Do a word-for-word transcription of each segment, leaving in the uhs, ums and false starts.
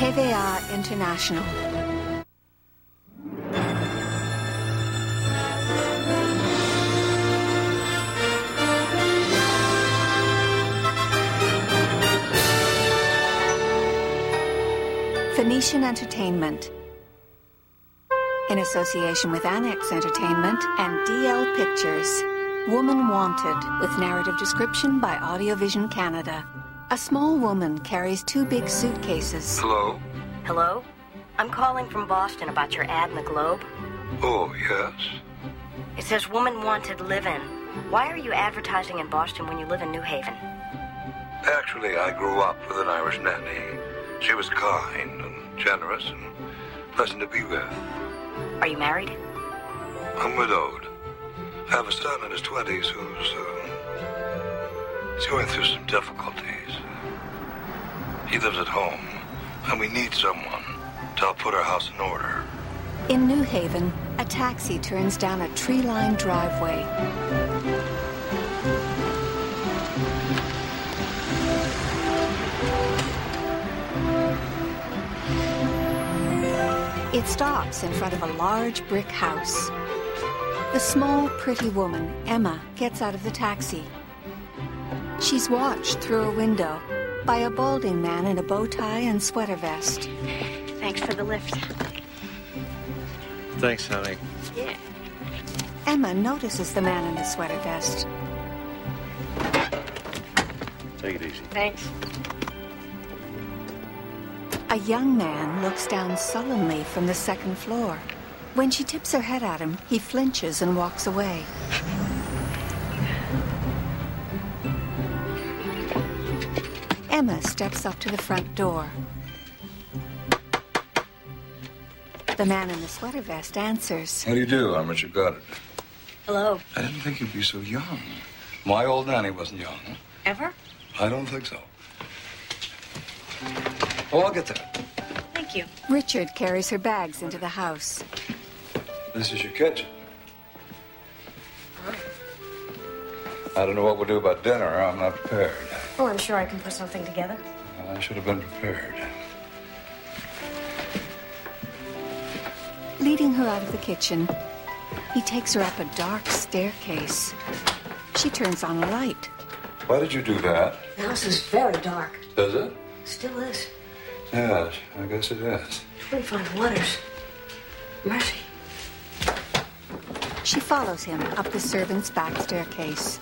T V A International. Phoenician Entertainment, in association with Annex Entertainment and D L Pictures. Woman Wanted, with narrative description by Audiovision Canada. A small woman carries two big suitcases. Hello? Hello? I'm calling from Boston about your ad in the Globe. Oh, yes? It says Woman Wanted Live-In. Why are you advertising in Boston when you live in New Haven? Actually, I grew up with an Irish nanny. She was kind and generous and pleasant to be with. Are you married? I'm widowed. I have a son in his twenties who's, uh, he's going through some difficulties. He lives at home, and we need someone to help put our house in order. In New Haven, a taxi turns down a tree-lined driveway. It stops in front of a large brick house. The small, pretty woman, Emma, gets out of the taxi. She's watched through a window by a balding man in a bow tie and sweater vest. Thanks for the lift. Thanks, honey. Yeah. Emma notices the man in the sweater vest. Take it easy. Thanks. A young man looks down sullenly from the second floor. When she tips her head at him, he flinches and walks away. Emma steps up to the front door. The man in the sweater vest answers. How do you do? I'm Richard Goddard. Hello. I didn't think you'd be so young. My old nanny wasn't young. Ever? I don't think so. Oh, I'll get there. Thank you. Richard carries her bags into the house. This is your kitchen. I don't know what we'll do about dinner. I'm not prepared. Oh, I'm sure I can put something together. I should have been prepared. Leading her out of the kitchen, he takes her up a dark staircase. She turns on a light. Why did you do that? The house is very dark. Does it? Still is. Yes, I guess it is. twenty-five waters. Mercy. She follows him up the servant's back staircase.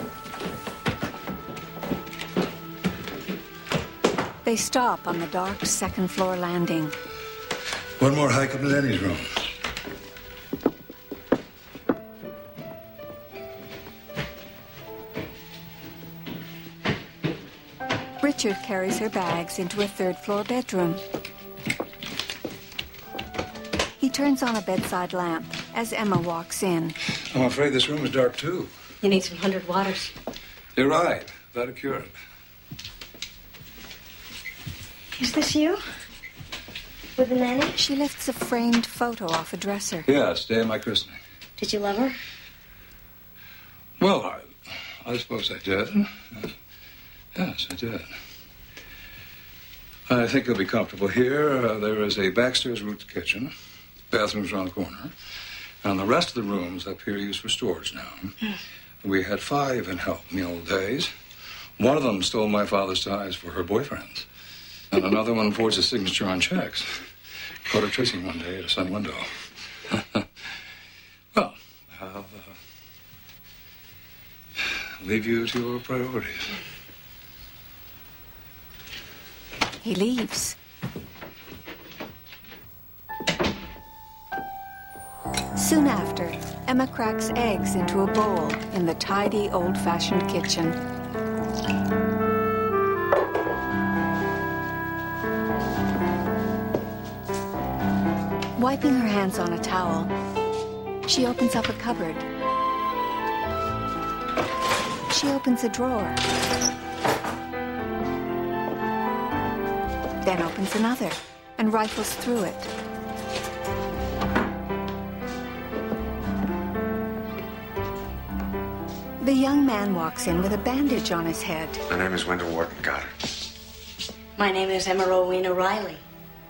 They stop on the dark second floor landing. One more hike up to Lenny's room. Richard carries her bags into a third floor bedroom. He turns on a bedside lamp as Emma walks in. I'm afraid this room is dark, too. You need some hundred waters. You're right. That'll cure it. Is this you? With the nanny? She lifts a framed photo off a dresser. Yes, day of my christening. Did you love her? Well, I, I suppose I did. Yes, I did. I think you'll be comfortable here. Uh, there is a backstairs route to the kitchen. Bathroom's around the corner. And the rest of the rooms up here are used for storage now. Mm. We had five in help in the old days. One of them stole my father's ties for her boyfriends. And another one forged his signature on checks. Caught her tracing one day at a sunny window. Well, I'll uh, leave you to your priorities. He leaves. Soon after, Emma cracks eggs into a bowl in the tidy, old-fashioned kitchen. Wiping her hands on a towel, she opens up a cupboard. She opens a drawer. Then opens another and rifles through it. The young man walks in with a bandage on his head. My name is Wendell Wharton Goddard. My name is Emma Rowena Riley.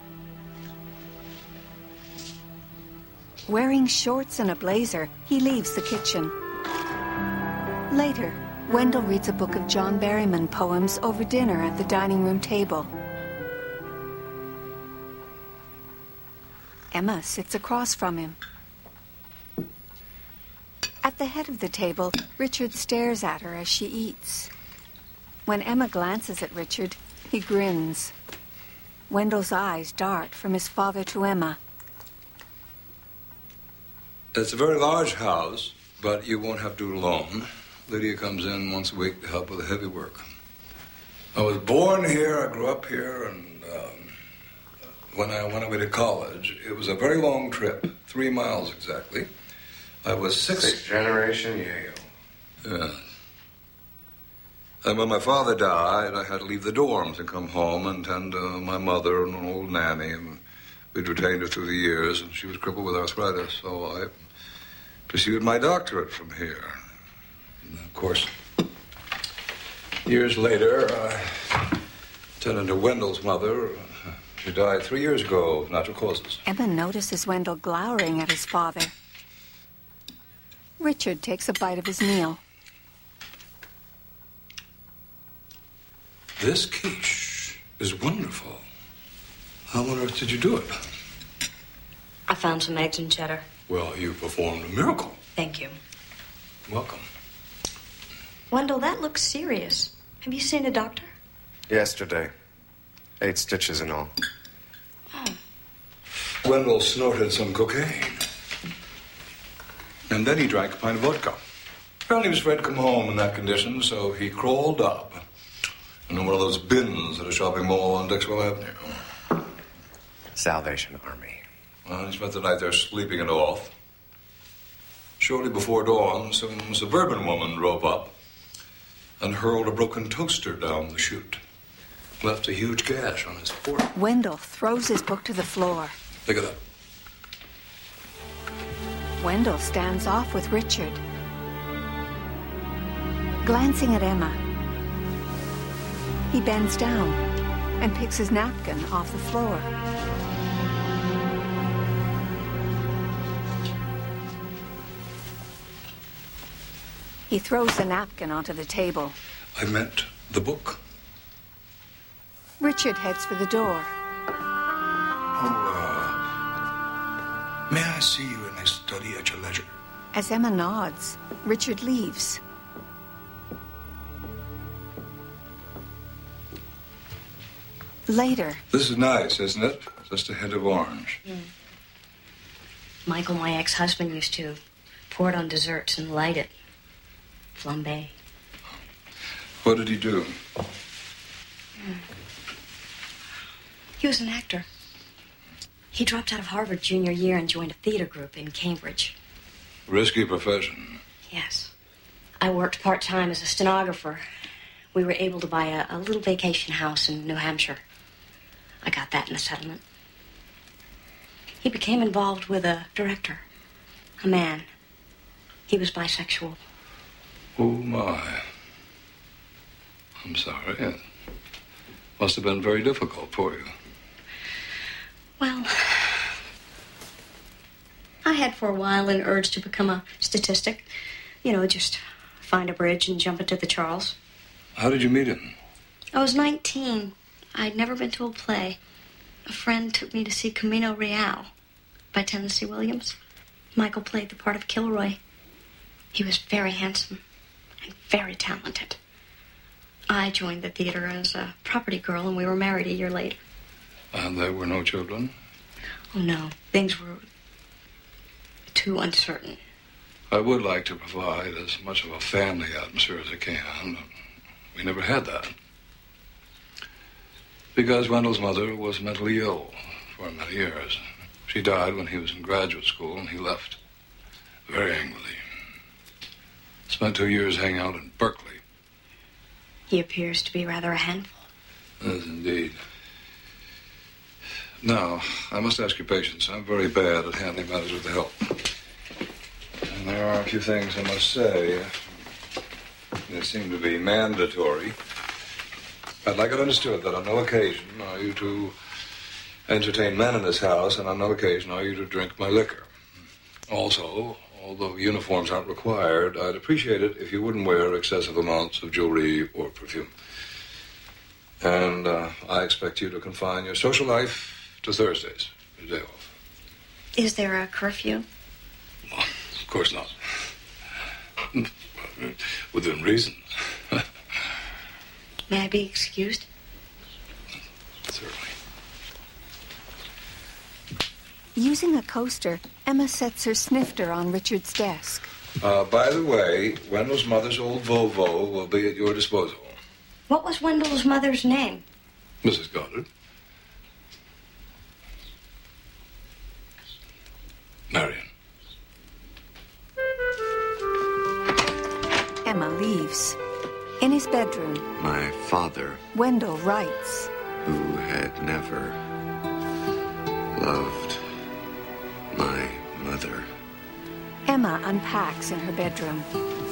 Wearing shorts and a blazer, he leaves the kitchen. Later, Wendell reads a book of John Berryman poems over dinner at the dining room table. Emma sits across from him. At the head of the table, Richard stares at her as she eats. When Emma glances at Richard, he grins. Wendell's eyes dart from his father to Emma. It's a very large house, but you won't have to do it alone. Lydia comes in once a week to help with the heavy work. I was born here, I grew up here, and um, when I went away to college, it was a very long trip, three miles exactly. I was six... Sixth generation Yale. Yeah. And when my father died, I had to leave the dorms and come home and tend to my mother and an old nanny. And we'd retained her through the years, and she was crippled with arthritis, so I pursued my doctorate from here. And of course, years later, I tended to Wendell's mother. She died three years ago of natural causes. Emma notices Wendell glowering at his father. Richard takes a bite of his meal. This quiche is wonderful. How on earth did you do it? I found some eggs and cheddar. Well, you performed a miracle. Thank you. Welcome. Wendell, that looks serious. Have you seen a doctor? Yesterday. Eight stitches and all. Oh. Wendell snorted some cocaine. And then he drank a pint of vodka. Apparently he was afraid to come home in that condition, so he crawled up in one of those bins at a shopping mall on Dixwell Avenue. Salvation Army. Well, he spent the night there sleeping it off. Shortly before dawn, some suburban woman drove up and hurled a broken toaster down the chute. Left a huge gash on his forehead. Wendell throws his book to the floor. Look at that. Wendell stands off with Richard. Glancing at Emma, he bends down and picks his napkin off the floor. He throws the napkin onto the table. I meant the book. Richard heads for the door. Oh, uh, may I see you in my study at your leisure? As Emma nods, Richard leaves. Later. This is nice, isn't it? Just a hint of orange. Mm. Michael, my ex-husband, used to pour it on desserts and light it. Flambe. What did he do? Mm. He was an actor. He dropped out of Harvard junior year and joined a theater group in Cambridge. Risky profession. Yes. I worked part-time as a stenographer. We were able to buy a, a little vacation house in New Hampshire. I got that in the settlement. He became involved with a director, a man. He was bisexual. Oh, my. I'm sorry. It must have been very difficult for you. Well, I had for a while an urge to become a statistic. You know, just find a bridge and jump into the Charles. How did you meet him? I was nineteen. I'd never been to a play. A friend took me to see Camino Real by Tennessee Williams. Michael played the part of Kilroy. He was very handsome and very talented. I joined the theater as a property girl, and we were married a year later. And there were no children? Oh, no. Things were too uncertain. I would like to provide as much of a family atmosphere as I can, but we never had that. Because Wendell's mother was mentally ill for many years. She died when he was in graduate school, and he left very angrily. Spent two years hanging out in Berkeley. He appears to be rather a handful. Yes, indeed. Now, I must ask your patience. I'm very bad at handling matters with the help. And there are a few things I must say. They seem to be mandatory. I'd like it understood that on no occasion are you to entertain men in this house, and on no occasion are you to drink my liquor. Also, although uniforms aren't required, I'd appreciate it if you wouldn't wear excessive amounts of jewelry or perfume. And uh, I expect you to confine your social life to Thursdays, your day off. Is there a curfew? Well, of course not. Within reason. May I be excused? Certainly. Using a coaster, Emma sets her snifter on Richard's desk. Uh, by the way, Wendell's mother's old Volvo will be at your disposal. What was Wendell's mother's name? Missus Goddard. Marion. Emma leaves. In his bedroom, My father, Wendell writes. who had never loved my mother. Emma unpacks in her bedroom.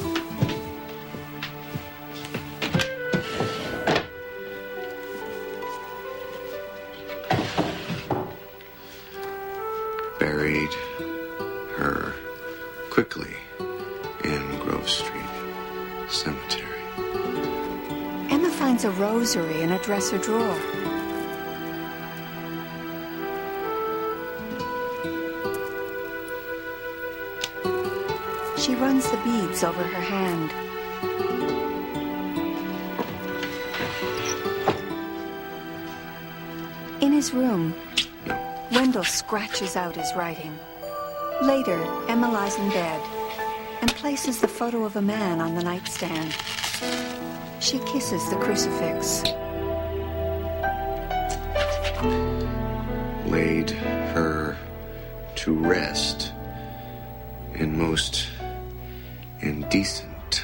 Buried her quickly in Grove Street Cemetery. Emma finds a rosary in a dresser drawer. She runs the beads over her hand. In his room, Wendell scratches out his writing. Later, Emma lies in bed and places the photo of a man on the nightstand. She kisses the crucifix. Laid her to rest in most indecent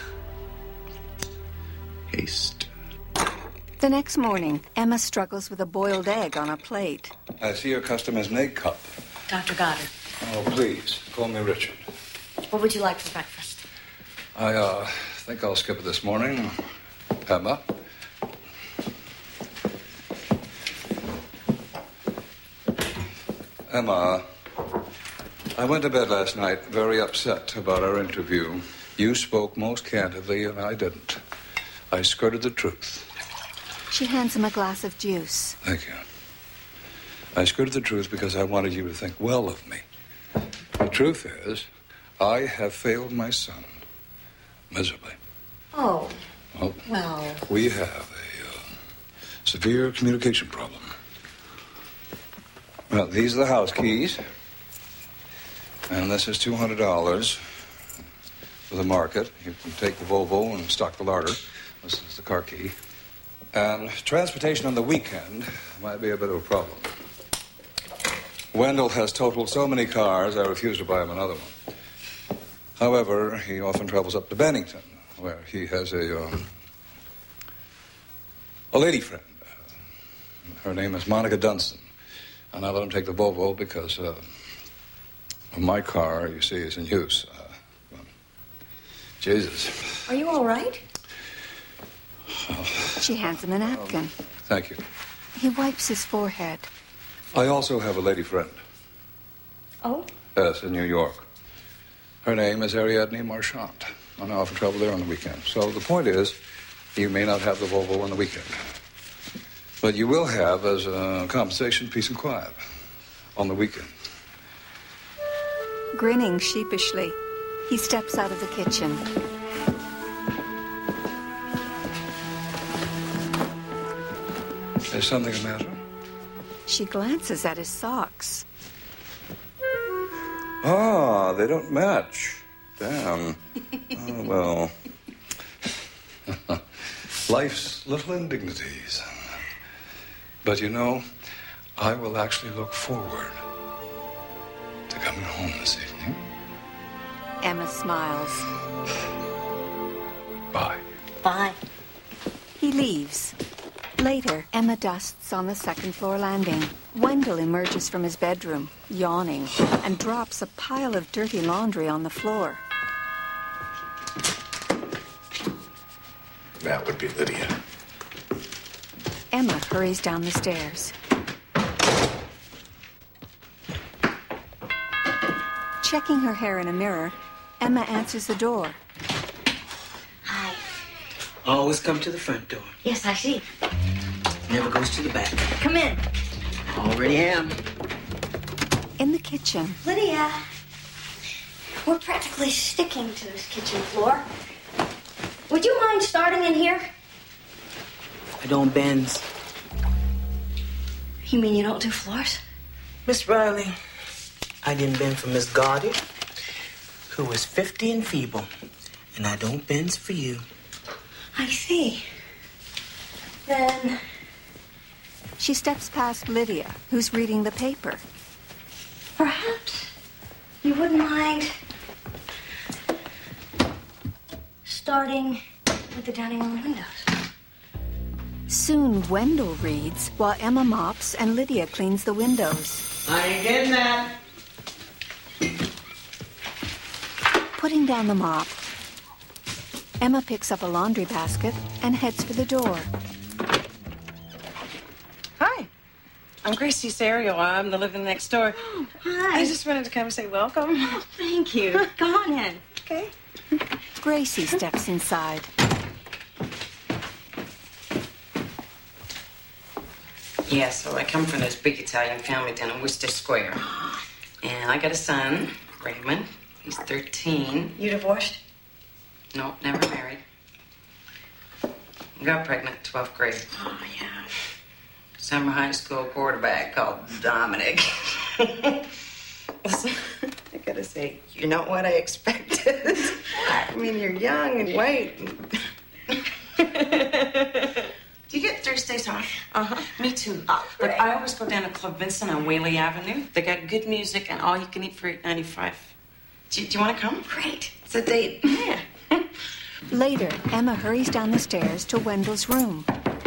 haste. The next morning, Emma struggles with a boiled egg on a plate. I see your custom is an egg cup. Doctor Goddard, Oh, please, call me Richard. what would you like for breakfast? I, uh, think I'll skip it this morning. Emma? Emma, I went to bed last night very upset about our interview. You spoke most candidly, and I didn't. I skirted the truth. She hands him a glass of juice. Thank you. I skirted the truth because I wanted you to think well of me. The truth is, I have failed my son miserably. Oh, Well, well, we have a uh, severe communication problem. Well, these are the house keys. And this is two hundred dollars for the market. You can take the Volvo and stock the larder. This is the car key. And transportation on the weekend might be a bit of a problem. Wendell has totaled so many cars, I refuse to buy him another one. However, he often travels up to Bennington, where he has a, um, a lady friend. Her name is Monica Dunstan. And I let him take the Volvo because uh, my car, you see, is in use. Uh, well, Jesus. are you all right? She hands him a napkin. Thank you. He wipes his forehead. I also have a lady friend. Oh? Yes, in New York. Her name is Ariadne Marchand. And I often travel there on the weekend. So the point is, you may not have the Volvo on the weekend. But you will have, as a compensation, peace and quiet on the weekend. Grinning sheepishly, he steps out of the kitchen. Is something the matter? She glances at his socks. Ah, they don't match. Damn. Oh, well. Life's little indignities. But you know, I will actually look forward to coming home this evening. Emma smiles. Bye. Bye. He leaves. Later, Emma dusts on the second floor landing. Wendell emerges from his bedroom, yawning, and drops a pile of dirty laundry on the floor. That would be Lydia. Emma hurries down the stairs. Checking her hair in a mirror, Emma answers the door. Hi. Always come to the front door. Yes, I see. Never goes to the back. Come in. Already am. In the kitchen, Lydia, we're practically sticking to this kitchen floor. Would you mind starting in here? I don't bends. You mean you don't do floors? Miss Riley, I didn't bend for Miss Gardy, who is fifty and feeble, and I don't bends for you. I see. Then she steps past Lydia, who's reading the paper. perhaps you wouldn't mind starting with the dining room windows. Soon, Wendell reads while Emma mops and Lydia cleans the windows. I ain't getting that. Putting down the mop, Emma picks up a laundry basket and heads for the door. Hi, I'm Gracie Serio. I'm the living next door. Oh, hi. I just wanted to come and say welcome. Oh, thank you. Come on in. Okay. Gracie steps inside. Yeah, so I come from this big Italian family down in Worcester Square. And I got a son, Raymond. He's thirteen. You divorced? No, never married. Got pregnant, twelfth grade. Oh, yeah. Summer high school quarterback called Dominic. Listen, I gotta say, you're not what I expected. I mean, you're young and white. Do you get Thursdays off? Uh-huh. Me too. Oh, but I always go down to Club Vincent on Whaley Avenue. They got good music and all you can eat for eight ninety-five. Do you, do you want to come? Great. It's a date. Yeah. Later, Emma hurries down the stairs to Wendell's room.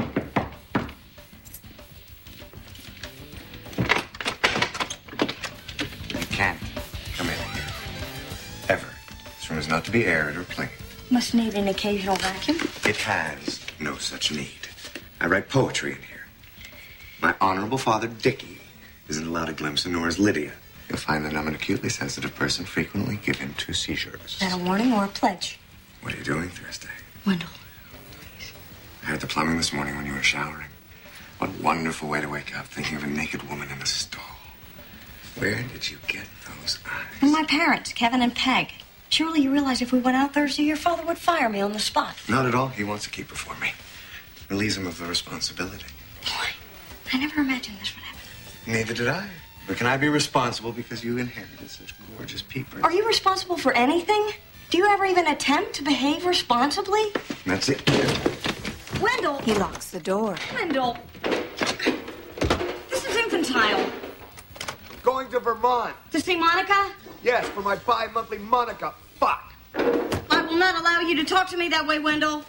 You can't come in here. Ever. This room is not to be aired or cleaned. Must need an occasional vacuum. It has no such need. I write poetry in here. My honorable father, Dickie, isn't allowed a glimpse, and nor is Lydia. You'll find that I'm an acutely sensitive person, frequently given to seizures. Is that a warning or a pledge? What are you doing Thursday? Wendell. I heard the plumbing this morning when you were showering. What wonderful way to wake up, thinking of a naked woman in a stall. Where did you get those eyes? From my parents, Kevin and Peg. Surely you realize if we went out Thursday, your father would fire me on the spot. Not at all. He wants to keep her for me. Relieves him of the responsibility. Boy, I never imagined this would happen. Neither did I. But can I be responsible because you inherited such gorgeous peepers? Are you responsible for anything? Do you ever even attempt to behave responsibly? That's it. Wendell! He locks the door. Wendell! This is infantile. Going to Vermont. To see Monica? Yes, for my bi-monthly Monica. Fuck. I will not allow you to talk to me that way, Wendell.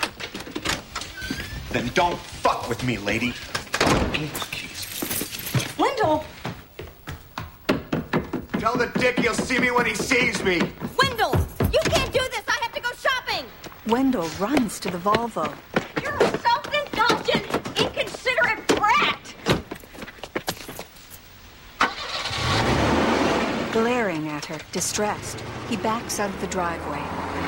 Then don't fuck with me, lady. Wendell! Tell the dick he'll see me when he sees me. Wendell! You can't do this! I have to go shopping! Wendell runs to the Volvo. You're a self-indulgent, inconsiderate brat! Glaring at her, distressed, he backs out of the driveway.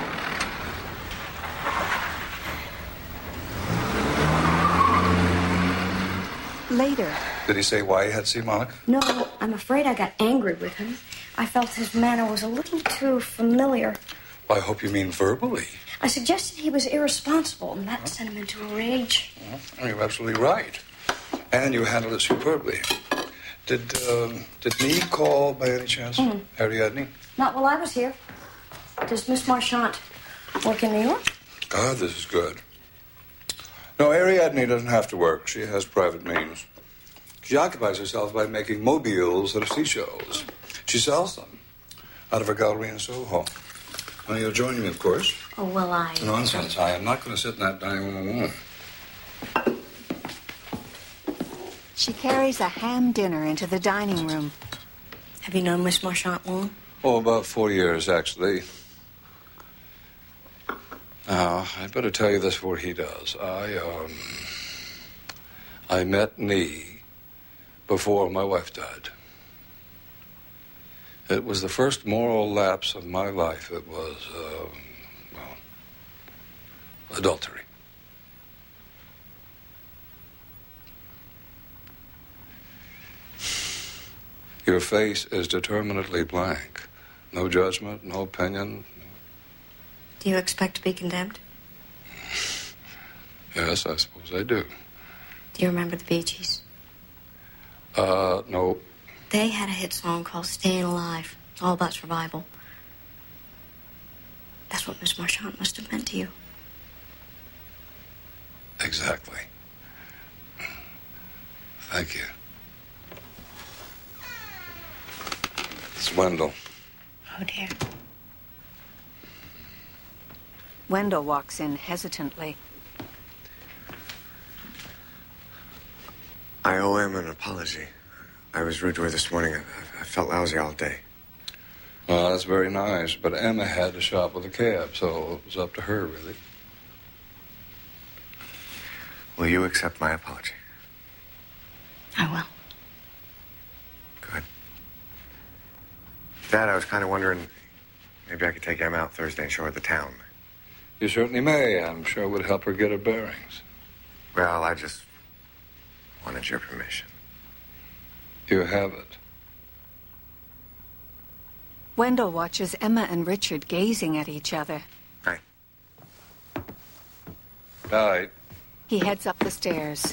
Later. Did he say why he had to see Monica? No, I'm afraid I got angry with him. I felt his manner was a little too familiar. Well, I hope you mean verbally. I suggested he was irresponsible, and that sent him into a rage. Well, you're absolutely right. And you handled it superbly. Did, um, did Nee call by any chance? Mm. Ariadne? Not while I was here. Does Miss Marchant work in New York? God, this is good. No, Ariadne doesn't have to work. She has private means. She occupies herself by making mobiles out of seashells. She sells them out of her gallery in Soho. Now, you'll join me, of course. Oh, well, I... Nonsense. I am not going to sit in that dining room alone. She carries a ham dinner into the dining room. Have you known Miss Marchant long? Oh, about four years, actually. Now, I'd better tell you this before he does. I, um... I met Nee before my wife died. It was the first moral lapse of my life. It was, uh, well, adultery. Your face is determinately blank. No judgment, no opinion. Do you expect to be condemned? Yes, I suppose I do. Do you remember the Bee Gees? Uh, no. They had a hit song called Staying Alive. It's all about survival. That's what Miss Marchant must have meant to you. Exactly. Thank you. It's Wendell. Oh, dear. Wendell walks in hesitantly. I owe him an apology. I was rude to her this morning. I, I felt lousy all day. Well, that's very nice, but Emma had to shop with a cab, so it was up to her, really. Will you accept my apology? I will. Good. Dad, I was kind of wondering, maybe I could take Emma out Thursday and show her the town. You certainly may. I'm sure it would help her get her bearings. Well, I just wanted your permission. You have it. Wendell watches Emma and Richard gazing at each other. Right. Night. He heads up the stairs.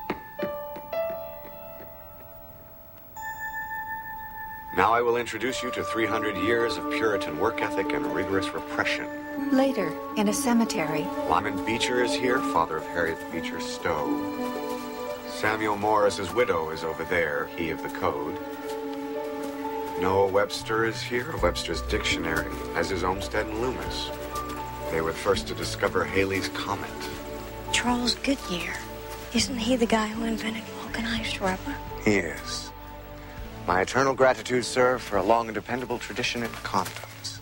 Now I will introduce you to three hundred years of Puritan work ethic and rigorous repression. Later, in a cemetery. Lyman Beecher is here, father of Harriet Beecher Stowe. Samuel Morris's widow is over there, he of the code. Noah Webster is here, of Webster's Dictionary, as is Olmsted and Loomis. They were the first to discover Halley's Comet. Charles Goodyear. Isn't he the guy who invented vulcanized rubber? He is. My eternal gratitude, sir, for a long and dependable tradition in condoms.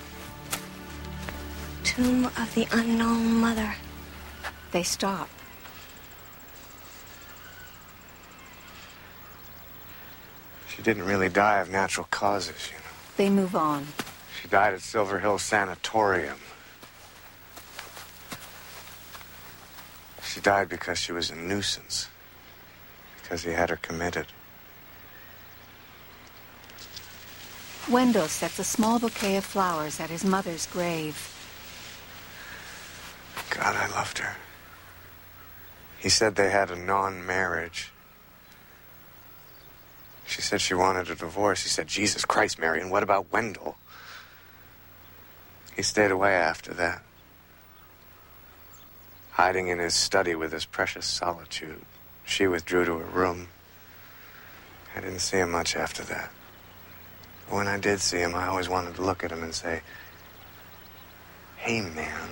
Tomb of the Unknown Mother. They stop. She didn't really die of natural causes, you know. They move on. She died at Silver Hill Sanatorium. She died because she was a nuisance. Because he had her committed. Wendell sets a small bouquet of flowers at his mother's grave. God, I loved her. He said they had a non-marriage. She said she wanted a divorce. He said, Jesus Christ, Marion, what about Wendell? He stayed away after that. Hiding in his study with his precious solitude. She withdrew to her room. I didn't see him much after that. But when I did see him, I always wanted to look at him and say, hey, man,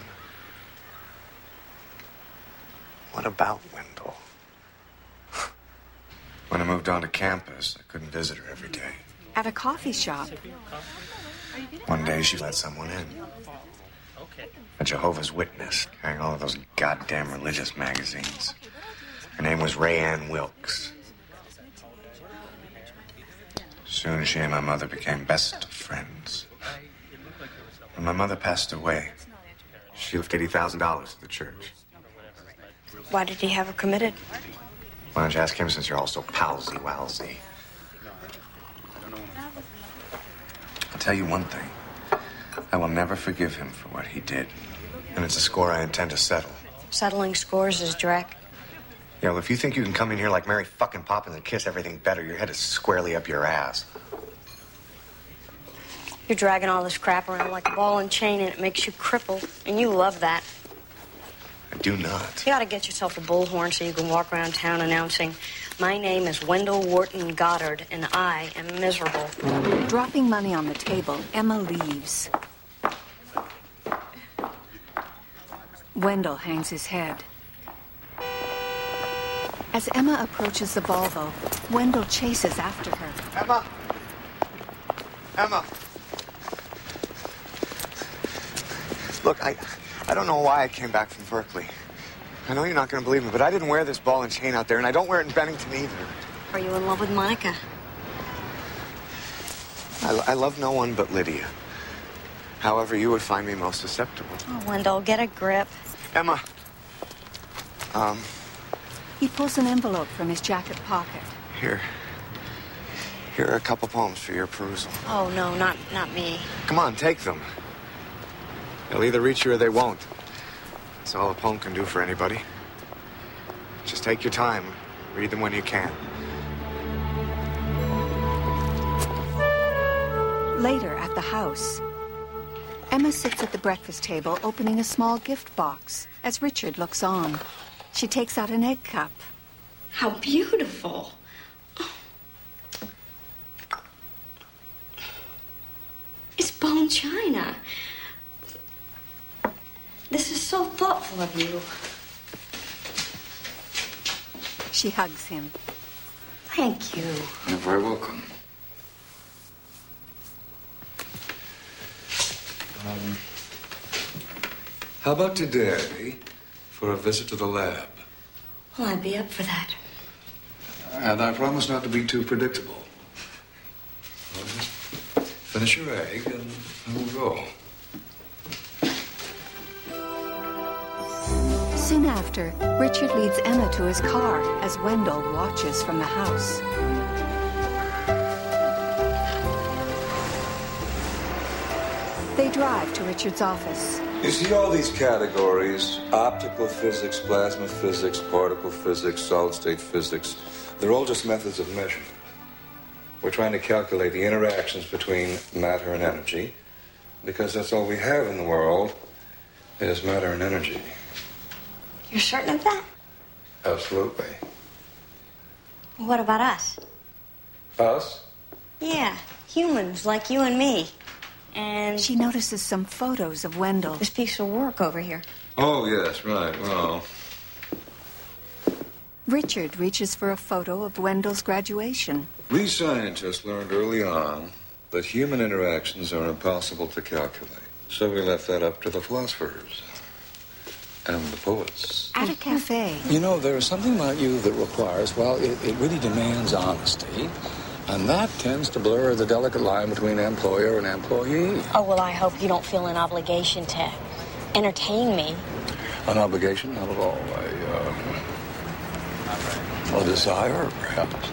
what about Wendell? When I moved onto campus, I couldn't visit her every day. At a coffee shop. One day, she let someone in. A Jehovah's Witness, carrying all of those goddamn religious magazines. Her name was Ray Ann Wilkes. Soon she and my mother became best of friends. When my mother passed away, she left eighty thousand dollars to the church. Why did he have her committed? Why don't you ask him since you're all so palsy-walsy? I'll tell you one thing. I will never forgive him for what he did. And it's a score I intend to settle. Settling scores is Drek. Yeah, well, if you think you can come in here like Mary fucking Poppins and kiss everything better, your head is squarely up your ass. You're dragging all this crap around like a ball and chain, and it makes you crippled. And you love that. I do not. You ought to get yourself a bullhorn so you can walk around town announcing, my name is Wendell Wharton Goddard, and I am miserable. Dropping money on the table, Emma leaves. Wendell hangs his head. As Emma approaches the Volvo, Wendell chases after her. Emma! Emma! Look, I, I don't know why I came back from Berkeley. I know you're not going to believe me, but I didn't wear this ball and chain out there, and I don't wear it in Bennington either. Are you in love with Monica? I, I love no one but Lydia. However, you would find me most acceptable. Oh, Wendell, get a grip. Emma. Um, He pulls an envelope from his jacket pocket. here. Here are a couple poems for your perusal. Oh, no, not not me. Come on, take them. They'll either reach you or they won't. That's all a poem can do for anybody. Just take your time. Read them when you can. Later at the house, Emma sits at the breakfast table opening a small gift box as Richard looks on. She takes out an egg cup. How beautiful. It's bone china. This is so thoughtful of you. She hugs him. Thank you. You're very welcome. Um, how about today for a visit to the lab? Well, I'd be up for that. And I promise not to be too predictable. Well, just finish your egg and, and we'll go. Soon after, Richard leads Emma to his car as Wendell watches from the house. They drive to Richard's office. You see all these categories, optical physics, plasma physics, particle physics, solid-state physics, they're all just methods of measurement. We're trying to calculate the interactions between matter and energy, because that's all we have in the world is matter and energy. You're certain of that? Absolutely. What about us? Us? Yeah, humans like you and me. And she notices some photos of Wendell. This piece of work over here. Oh, yes, right. Well, Richard reaches for a photo of Wendell's graduation. we scientists learned early on that human interactions are impossible to calculate. So we left that up to the philosophers and the poets. At a cafe. You know, there is something about you that requires, well, it, it really demands honesty. And that tends to blur the delicate line between employer and employee. Oh, well, I hope you don't feel an obligation to entertain me. An obligation? Not at all. A, uh, a desire, perhaps.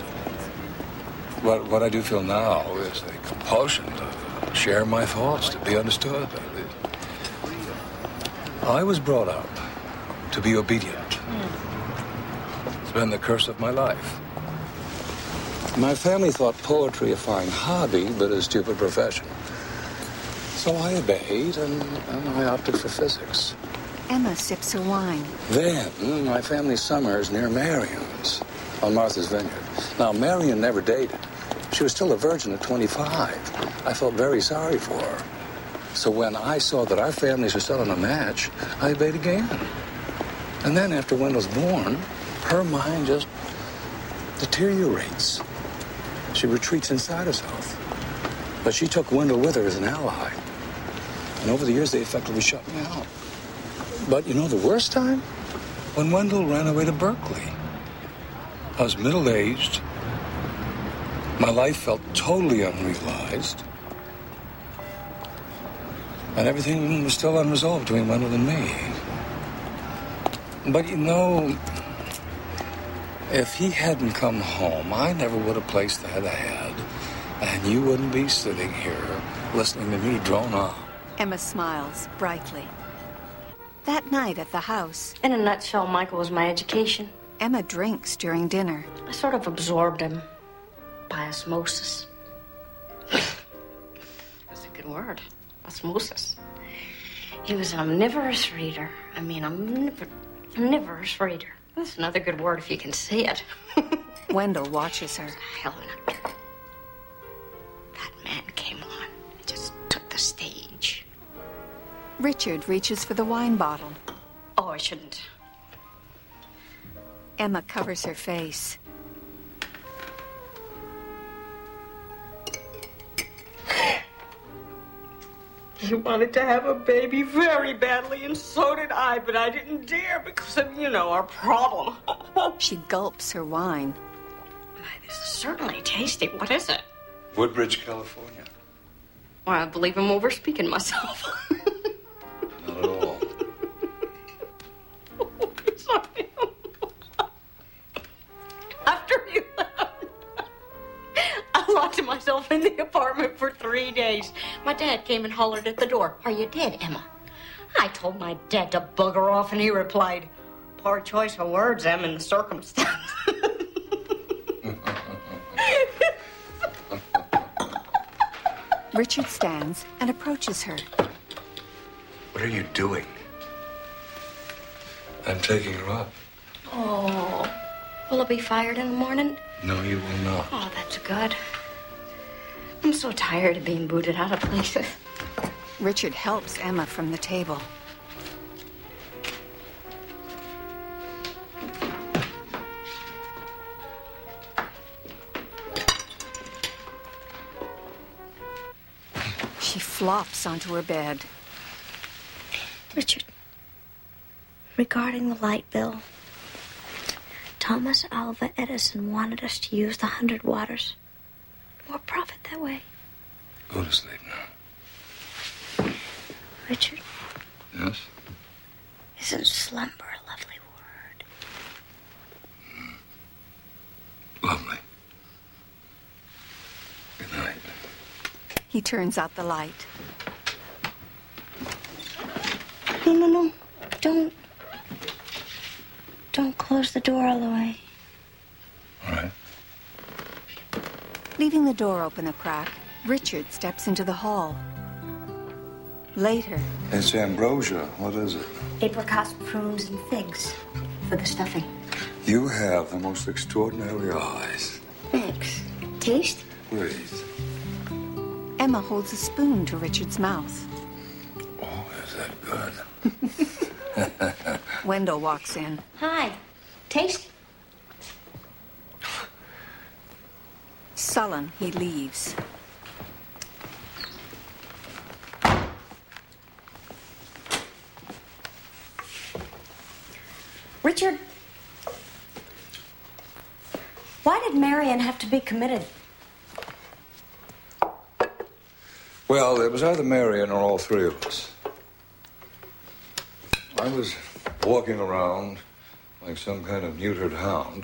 What, what I do feel now is a compulsion to share my thoughts, to be understood. I was brought up to be obedient. Mm. It's been the curse of my life. My family thought poetry a fine hobby, but a stupid profession. So I obeyed, and, and I opted for physics. Emma sips her wine. Then, my family summers near Marion's on Martha's Vineyard. Now, Marion never dated. She was still a virgin at twenty-five. I felt very sorry for her. So when I saw that our families were still in a match, I obeyed again. And then after Wendell's born, her mind just deteriorates. She retreats inside herself. But she took Wendell with her as an ally. And over the years, they effectively shut me out. But you know the worst time? When Wendell ran away to Berkeley. I was middle-aged. My life felt totally unrealized. And everything was still unresolved between Wendell and me. But you know, if he hadn't come home, I never would have placed that ahead. And you wouldn't be sitting here listening to me drone on. Emma smiles brightly. That night at the house. In a nutshell, Michael was my education. Emma drinks during dinner. I sort of absorbed him by osmosis. That's a good word. Osmosis. He was an omnivorous reader. I mean, omnivor- omnivorous reader. That's another good word if you can say it. Wendell watches her. Hell of an actor. That man came on and just took the stage. Richard reaches for the wine bottle. Oh, I shouldn't. Emma covers her face. He wanted to have a baby very badly, and so did I, but I didn't dare because of, you know, our problem. She gulps her wine. My, this is certainly tasty. What is it? Woodbridge, California? Well, I believe I'm over speaking myself. Not at all. Sorry. After you left, I locked myself in the apartment for three days. My dad came and hollered at the door. Are you dead, Emma? I told my dad to bugger off, and he replied, poor choice of words, Em, in the circumstance. Richard stands and approaches her. What are you doing? I'm taking her up. Oh, will it be fired in the morning? No, you will not. Oh, that's good. I'm so tired of being booted out of places. Richard helps Emma from the table. She flops onto her bed. Richard, regarding the light bill, Thomas Alva Edison wanted us to use the hundred waters. More profit that way. Go to sleep now. Richard, Yes? isn't slumber a lovely word? Lovely. Good night. He turns out the light. No, no, no. Don't. Don't close the door all the way. All right. Leaving the door open a crack, Richard steps into the hall. Later, It's ambrosia. What is it? Apricots, prunes, and figs for the stuffing. You have the most extraordinary eyes. Thanks. Taste? Please. Emma holds a spoon to Richard's mouth. Oh, is that good? Wendell walks in. Hi. Taste? Sullen, he leaves. Richard, why did Marion have to be committed? Well, it was either Marion or all three of us. I was walking around like some kind of neutered hound,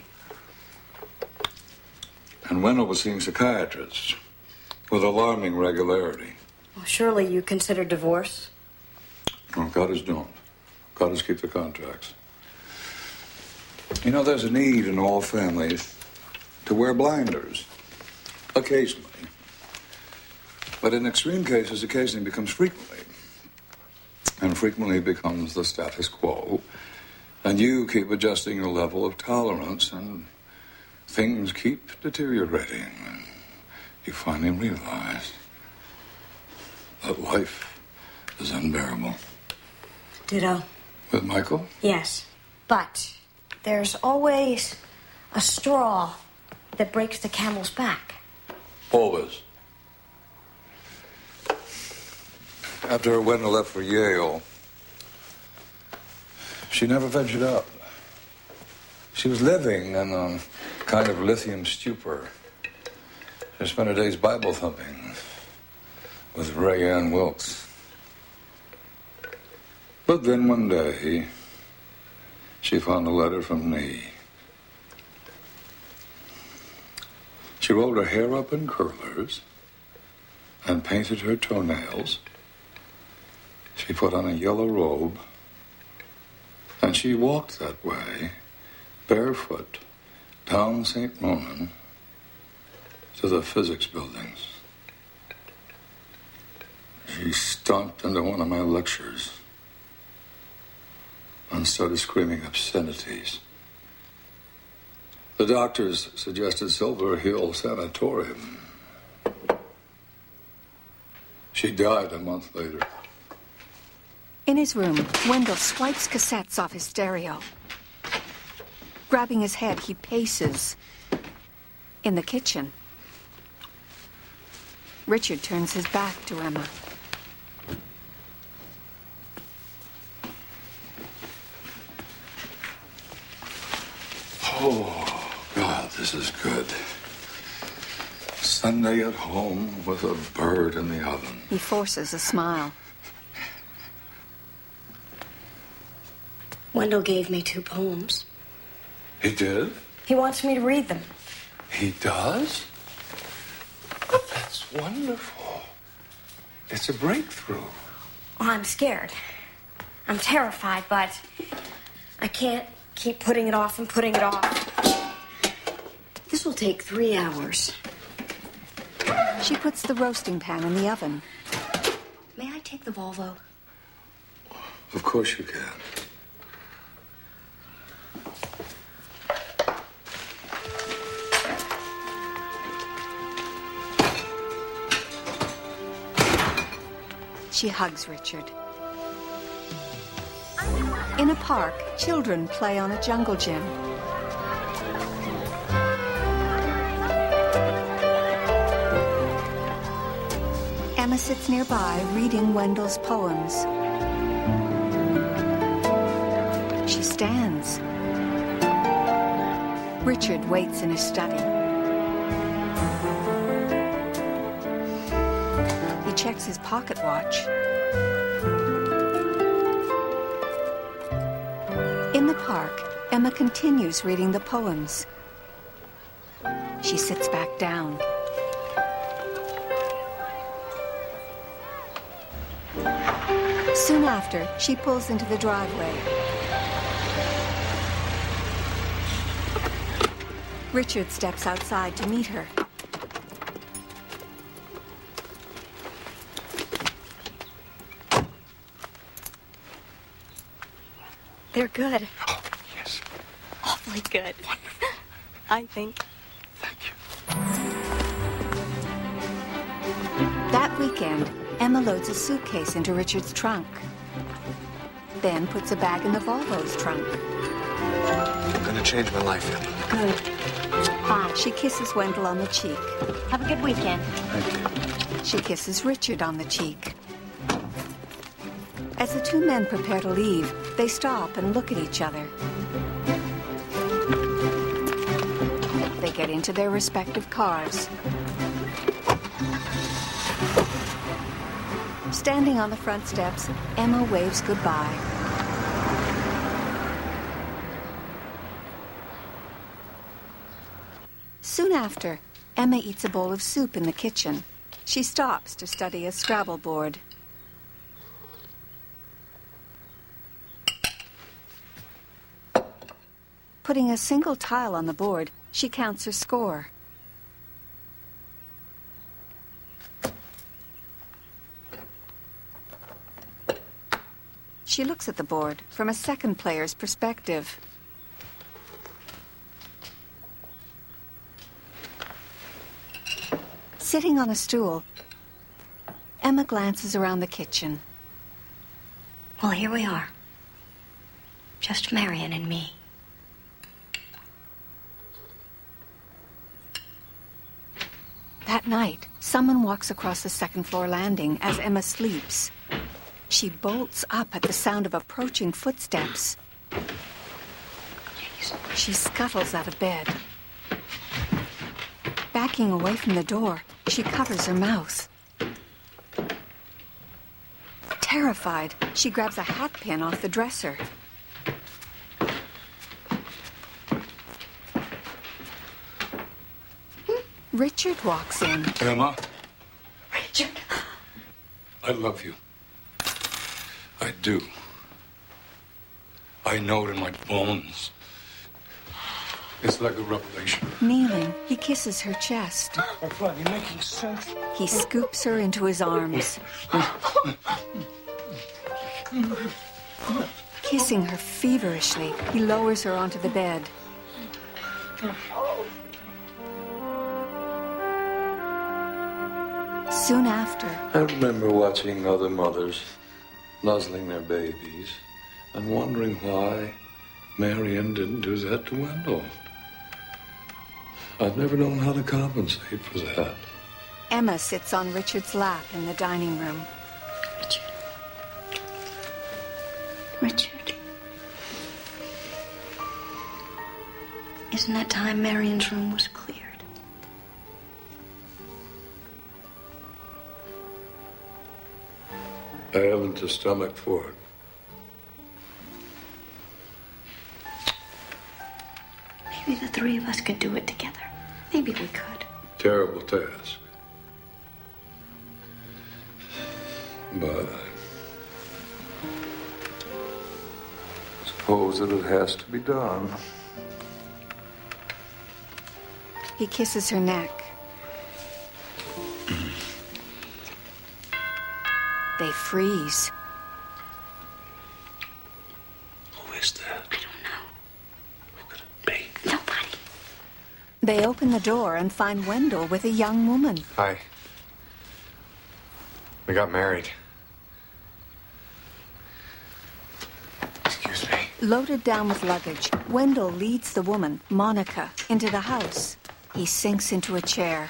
and Wendell was seeing psychiatrists with alarming regularity. Well, surely you consider divorce? Well, Cutters don't. Cutters keep the contracts. You know, there's a need in all families to wear blinders, occasionally. But in extreme cases, occasionally becomes frequently. And frequently becomes the status quo. And you keep adjusting your level of tolerance, and things keep deteriorating. And you finally realize that life is unbearable. Ditto. With Michael? Yes. But there's always a straw that breaks the camel's back. Always. After Wendell left for Yale, she never ventured out. She was living in a kind of lithium stupor. She spent her days Bible thumping with Ray Ann Wilkes. But then one day, she found a letter from me. She rolled her hair up in curlers and painted her toenails. She put on a yellow robe, and she walked that way, barefoot, down Saint Monin to the physics buildings. She stomped into one of my lectures and started screaming obscenities. The doctors suggested Silver Hill Sanatorium. She died a month later. In his room, Wendell swipes cassettes off his stereo. Grabbing his head, he paces. In the kitchen, Richard turns his back to Emma. Oh, God, this is good. Sunday at home with a bird in the oven. He forces a smile. Wendell gave me two poems. He did? He wants me to read them. He does? That's wonderful. It's a breakthrough. Well, I'm scared. I'm terrified, but I can't keep putting it off and putting it off. This will take three hours. She puts the roasting pan in the oven. May I take the Volvo? Of course you can. She hugs Richard. In a park, children play on a jungle gym. Emma sits nearby reading Wendell's poems. She stands. Richard waits in his study. He checks his pocket watch. In the park, Emma continues reading the poems. She sits back down. Soon after, she pulls into the driveway. Richard steps outside to meet her. They're good. Oh, yes. Awfully good. Wonderful. I think. Thank you. That weekend, Emma loads a suitcase into Richard's trunk. Then puts a bag in the Volvo's trunk. You're gonna change my life, Emma. Good. Bye. She kisses Wendell on the cheek. Have a good weekend. Thank you. She kisses Richard on the cheek. As the two men prepare to leave, they stop and look at each other. They get into their respective cars. Standing on the front steps, Emma waves goodbye. Soon after, Emma eats a bowl of soup in the kitchen. She stops to study a Scrabble board. Putting a single tile on the board, she counts her score. She looks at the board from a second player's perspective. Sitting on a stool, Emma glances around the kitchen. Well, here we are. Just Marion and me. That night, someone walks across the second floor landing as Emma sleeps. She bolts up at the sound of approaching footsteps. She scuttles out of bed. Backing away from the door, she covers her mouth. Terrified, she grabs a hat pin off the dresser. Richard walks in. Emma, Richard. I love you. I do. I know it in my bones. It's like a revelation. Kneeling, he kisses her chest. I'm finally making sense. He scoops her into his arms. Kissing her feverishly, he lowers her onto the bed. Soon after, I remember watching other mothers nuzzling their babies and wondering why Marion didn't do that to Wendell. I've never known how to compensate for that. Emma sits on Richard's lap in the dining room. Richard. Richard. Isn't that time Marion's room was cleared? I haven't the stomach for it. Maybe the three of us could do it together. Maybe we could. Terrible task. But I suppose that it has to be done. He kisses her neck. They freeze. Who is that? I don't know. Who could it be? Nobody. They open the door and find Wendell with a young woman. Hi. We got married. Excuse me. Loaded down with luggage, Wendell leads the woman, Monica, into the house. He sinks into a chair.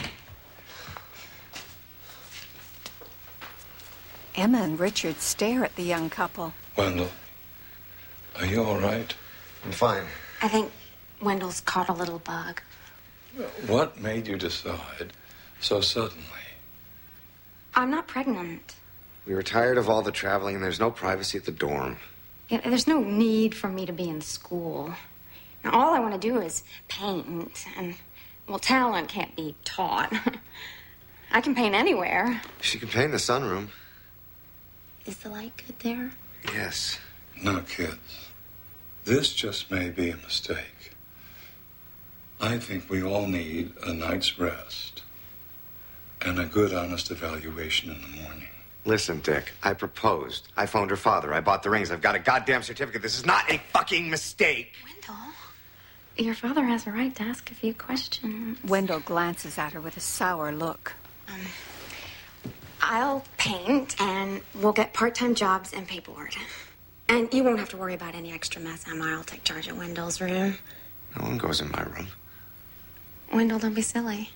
Emma and Richard stare at the young couple. Wendell, are you all right? I'm fine. I think Wendell's caught a little bug. What made you decide so suddenly? I'm not pregnant. We were tired of all the traveling, and there's no privacy at the dorm. Yeah, there's no need for me to be in school. Now, all I want to do is paint, and, well, talent can't be taught. I can paint anywhere. She can paint in the sunroom. Is the light good there? Yes. No, kids. This just may be a mistake. I think we all need a night's rest and a good, honest evaluation in the morning. Listen, Dick, I proposed. I phoned her father. I bought the rings. I've got a goddamn certificate. This is not a fucking mistake. Wendell, your father has a right to ask a few questions. Wendell glances at her with a sour look. Um, I'll paint, and we'll get part-time jobs and pay board. And you won't have to worry about any extra mess, Emma. I'll take charge of Wendell's room. No one goes in my room. Wendell, don't be silly.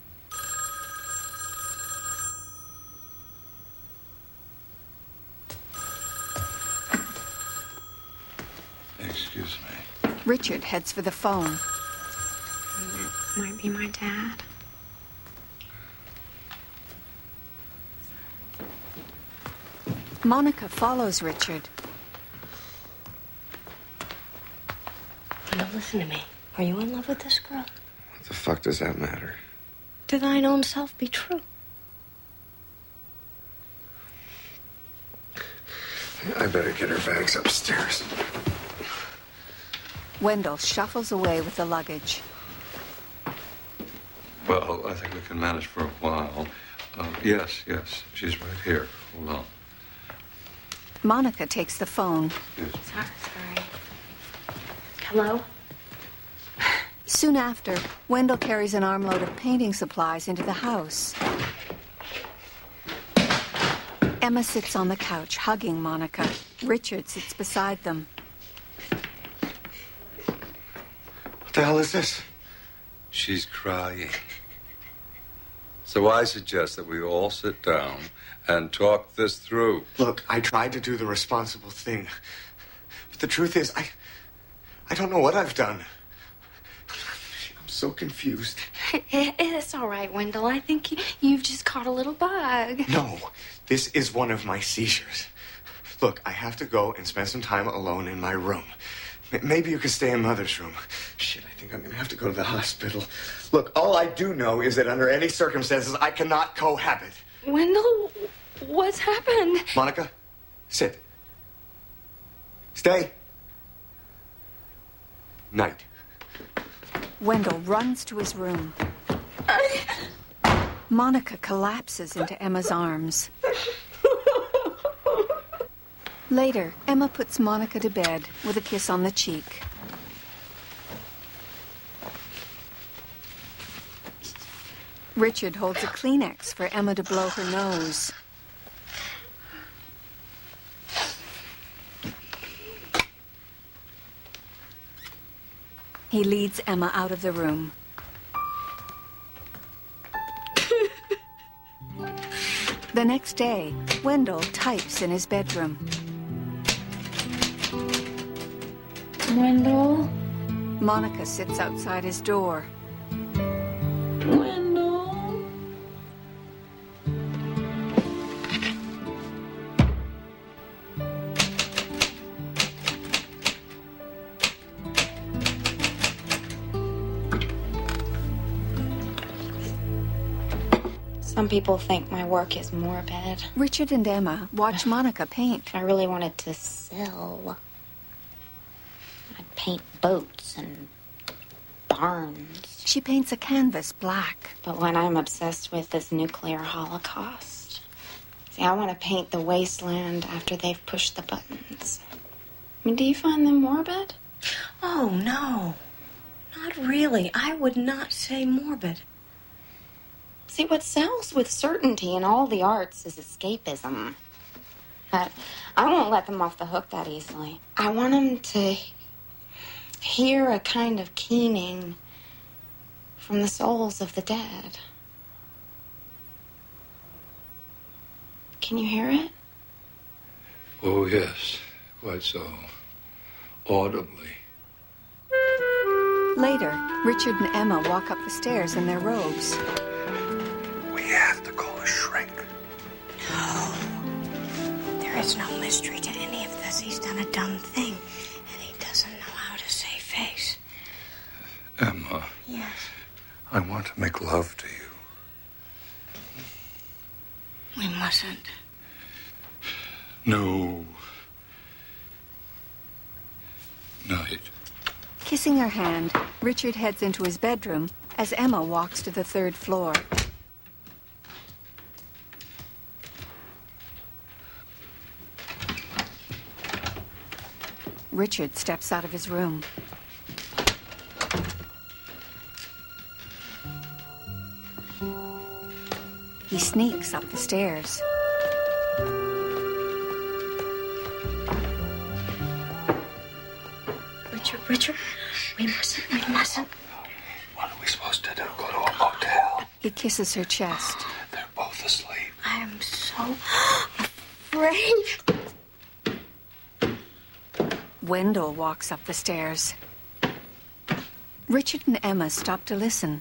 Excuse me. Richard heads for the phone. That might be my dad. Monica follows Richard. Now listen to me. Are you in love with this girl? What the fuck does that matter? To thine own self be true. I better get her bags upstairs. Wendell shuffles away with the luggage. Well, I think we can manage for a while. Uh, yes, yes, she's right here. Hold on. Monica takes the phone. Yes. Sorry, sorry. Hello? Soon after, Wendell carries an armload of painting supplies into the house. Emma sits on the couch, hugging Monica. Richard sits beside them. What the hell is this? She's crying. So I suggest that we all sit down and talk this through. Look, I tried to do the responsible thing. But the truth is, I... I don't know what I've done. I'm so confused. It's all right, Wendell. I think you've just caught a little bug. No, this is one of my seizures. Look, I have to go and spend some time alone in my room. M- Maybe you could stay in Mother's room. Shit, I think I'm gonna have to go to the hospital. Look, all I do know is that under any circumstances, I cannot cohabit. Wendell, what's happened? Monica, sit. Stay. Night. Wendell runs to his room. Monica collapses into Emma's arms. Later, Emma puts Monica to bed with a kiss on the cheek. Richard holds a Kleenex for Emma to blow her nose. He leads Emma out of the room. The next day, Wendell types in his bedroom. Wendell? Monica sits outside his door. Wendell? Some people think my work is morbid. Richard and Emma watch Monica paint. If I really wanted to sell, I'd paint boats and barns. She paints a canvas black. But what I'm obsessed with is nuclear holocaust. See, I want to paint the wasteland after they've pushed the buttons. I mean, do you find them morbid? Oh, no. Not really. I would not say morbid. See, what sells with certainty in all the arts is escapism. But I won't let them off the hook that easily. I want them to hear a kind of keening from the souls of the dead. Can you hear it? Oh, yes. Quite so. Audibly. Later, Richard and Emma walk up the stairs in their robes. We have to call a shrink. No. There is no mystery to any of this. He's done a dumb thing, and he doesn't know how to save face. Emma. Yes. I want to make love to you. We mustn't. No. Night. Kissing her hand, Richard heads into his bedroom as Emma walks to the third floor. Richard steps out of his room. He sneaks up the stairs. Richard, Richard, we mustn't, we mustn't. What are we supposed to do? Go to a motel? He kisses her chest. They're both asleep. I am so afraid. Wendell walks up the stairs. Richard and Emma stop to listen.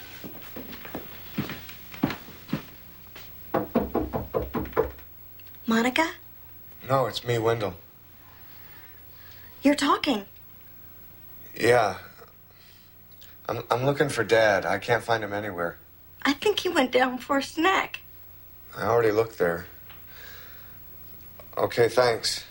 Monica? No, it's me, Wendell. You're talking. Yeah. I'm, I'm looking for Dad. I can't find him anywhere. I think he went down for a snack. I already looked there. Okay, thanks.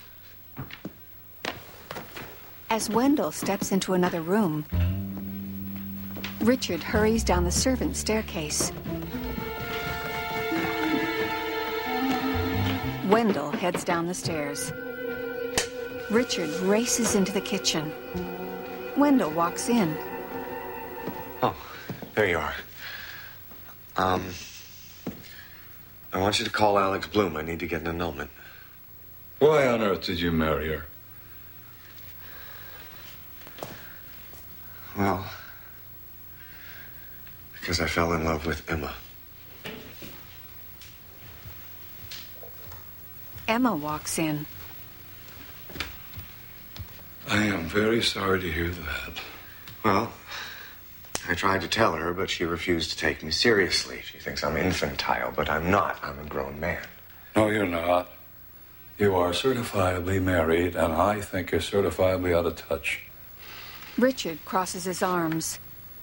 As Wendell steps into another room, Richard hurries down the servants' staircase. Wendell heads down the stairs. Richard races into the kitchen. Wendell walks in. Oh, there you are. Um, I want you to call Alex Bloom. I need to get an annulment. Why on earth did you marry her? Well, because I fell in love with Emma. Emma walks in. I am very sorry to hear that. Well, I tried to tell her, but she refused to take me seriously. She thinks I'm infantile, but I'm not. I'm a grown man. No, you're not. You are certifiably married, and I think you're certifiably out of touch. Richard crosses his arms.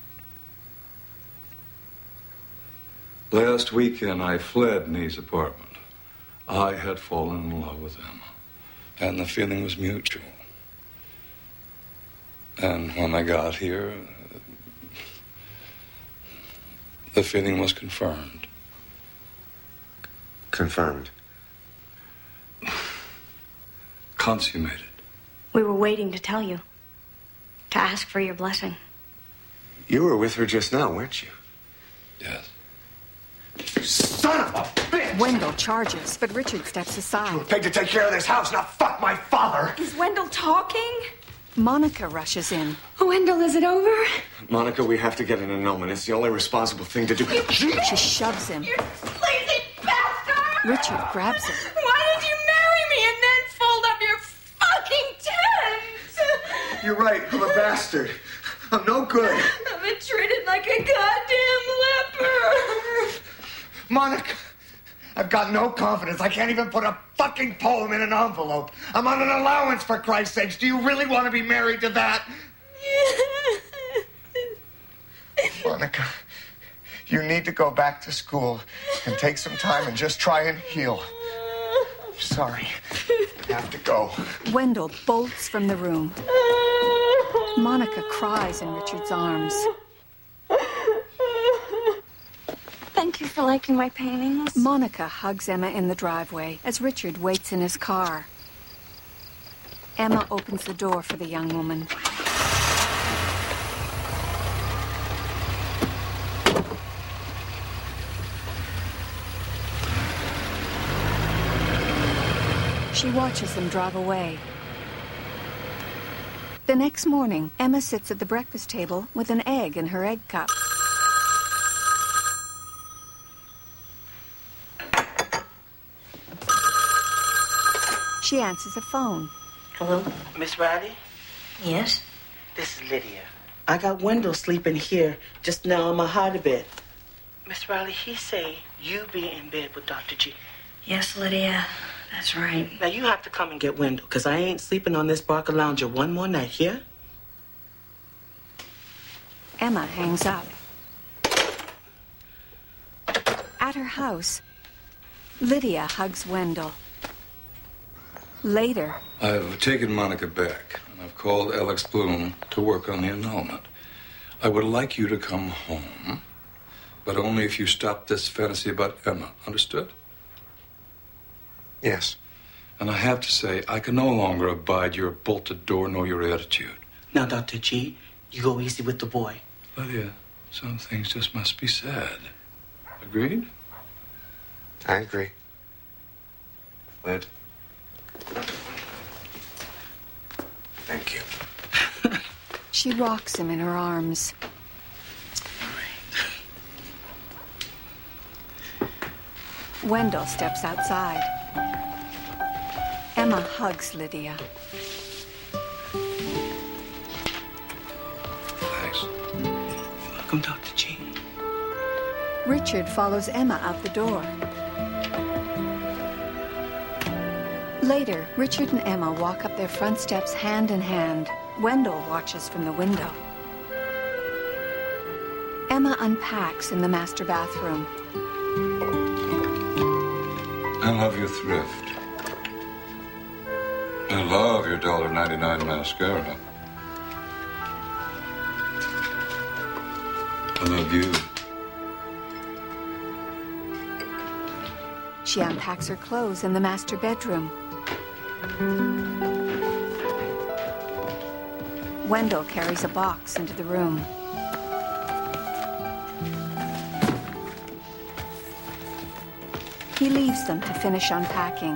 Last weekend, I fled Nee's apartment. I had fallen in love with Emma, and the feeling was mutual. And when I got here, the feeling was confirmed. Confirmed? Consummated. We were waiting to tell you. To ask for your blessing. You were with her just now, weren't you? Yes. Son of a bitch! Wendell charges, but Richard steps aside. You were paid to take care of this house, not fuck my father! Is Wendell talking? Monica rushes in. Oh, Wendell, is it over? Monica, we have to get an annulment. It's the only responsible thing to do. She shoves him. You lazy bastard! Richard grabs her. Why did you marry me and then fold up your fucking tent? You're right, I'm a bastard. I'm no good. I've been treated like a goddamn leper. Monica, I've got no confidence. I can't even put a fucking poem in an envelope. I'm on an allowance, for Christ's sakes. Do you really want to be married to that? Monica, You need to go back to school and take some time and just try and heal. Sorry. I have to go. Wendell bolts from the room. Monica cries in Richard's arms. Thank you for liking my paintings. Monica hugs Emma in the driveway as Richard waits in his car. Emma opens the door for the young woman. She watches them drive away. The next morning, Emma sits at the breakfast table with an egg in her egg cup. She answers a phone. Hello? Miss Riley? Yes? This is Lydia. I got Wendell sleeping here just now on my hide bed. Miss Riley, he say you be in bed with Doctor G. Yes, Lydia. That's right. Now, you have to come and get Wendell, because I ain't sleeping on this Barker Lounger one more night, here? Emma hangs up. At her house, Lydia hugs Wendell. Later, I've taken Monica back, and I've called Alex Bloom to work on the annulment. I would like you to come home, but only if you stop this fantasy about Emma. Understood? Yes. And I have to say, I can no longer abide your bolted door nor your attitude. Now, Doctor G, you go easy with the boy. Lydia, some things just must be said. Agreed? I agree. Lyd. Thank you. she rocks him in her arms. Wendell steps outside. Emma hugs Lydia. Thanks. You're welcome, Doctor G. Richard follows Emma out the door. Later, Richard and Emma walk up their front steps hand in hand. Wendell watches from the window. Emma unpacks in the master bathroom. I love your thrift. I love your one dollar ninety-nine mascara. I love you. She unpacks her clothes in the master bedroom. Wendell carries a box into the room. He leaves them to finish unpacking.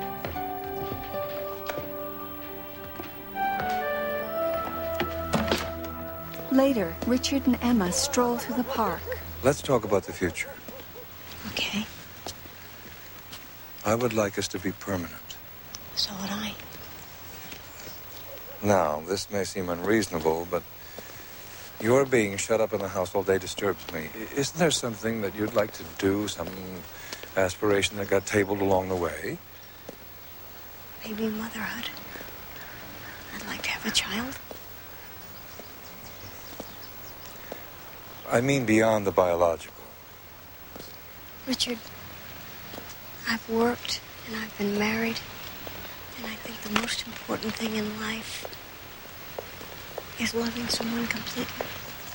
Later, Richard and Emma stroll through the park. Let's talk about the future. Okay. I would like us to be permanent. So would I. Now, this may seem unreasonable, but your being shut up in the house all day disturbs me. Isn't there something that you'd like to do, some aspiration that got tabled along the way? Maybe motherhood. I'd like to have a child. I mean beyond the biological. Richard, I've worked and I've been married, and I think the most important thing in life is loving someone completely.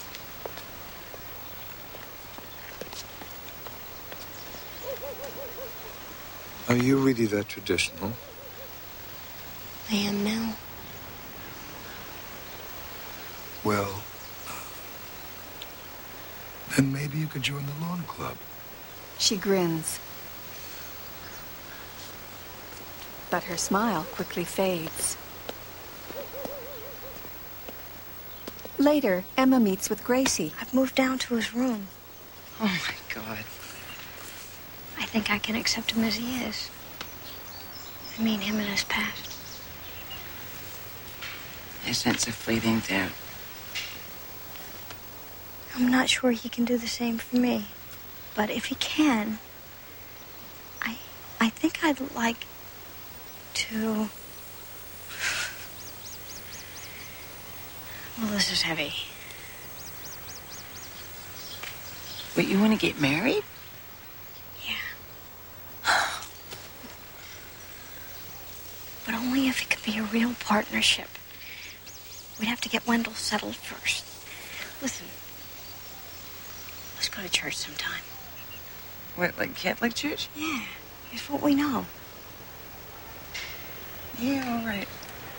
Are you really that traditional? I am now. Well, then maybe you could join the lawn club. She grins. But her smile quickly fades. Later, Emma meets with Gracie. I've moved down to his room. Oh, my God. I think I can accept him as he is. I mean him in his past. I sense a fleeting doubt. I'm not sure he can do the same for me. But if he can, I I think I'd like to... Well, this is heavy. But you want to get married? But only if it could be a real partnership. We'd have to get Wendell settled first. Listen, let's go to church sometime. What, like Catholic church? Yeah, it's what we know. Yeah, all right.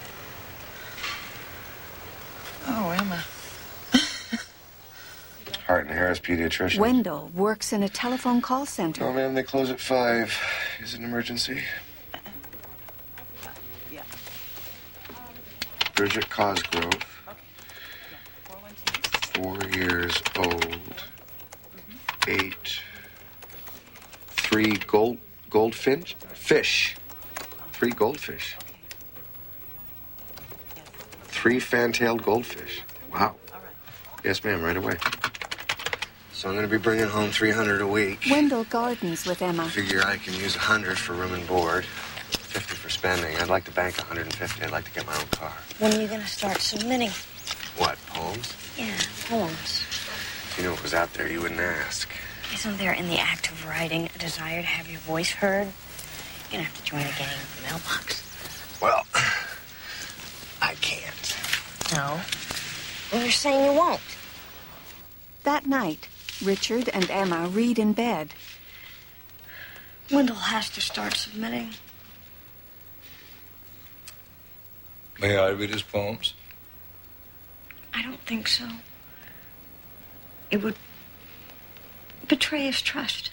Oh, Emma. Hart and Harris pediatrician. Wendell works in a telephone call center. Oh, ma'am, they close at five. Is it an emergency? Bridget Cosgrove. Four years old. Eight. Three gold goldfinch? Fish. Three goldfish. Three fan-tailed goldfish. Wow. Yes, ma'am, right away. So I'm going to be bringing home three hundred a week. Wendell gardens with Emma. Figure I can use one hundred for room and board, fifty for spending. I'd like to bank one hundred fifty. I'd like to get my own car. When are you going to start submitting? What, poems? Yeah, poems. If you knew what was out there, you wouldn't ask. Isn't there in the act of writing a desire to have your voice heard? You're going to have to join a gang at the mailbox. Well, I can't. No. Well, you're saying you won't. That night, Richard and Emma read in bed. Wendell has to start submitting. May I read his poems? I don't think so. It would betray his trust.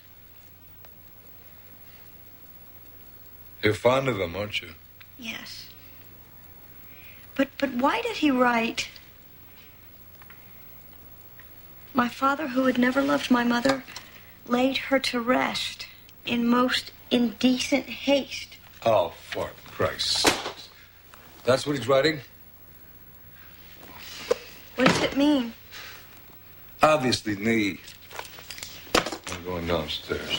You're fond of him, aren't you? Yes. But but why did he write, "My father, who had never loved my mother, laid her to rest in most indecent haste"? Oh, for Christ's sake. That's what he's writing? What does it mean? Obviously, knee. I'm going downstairs.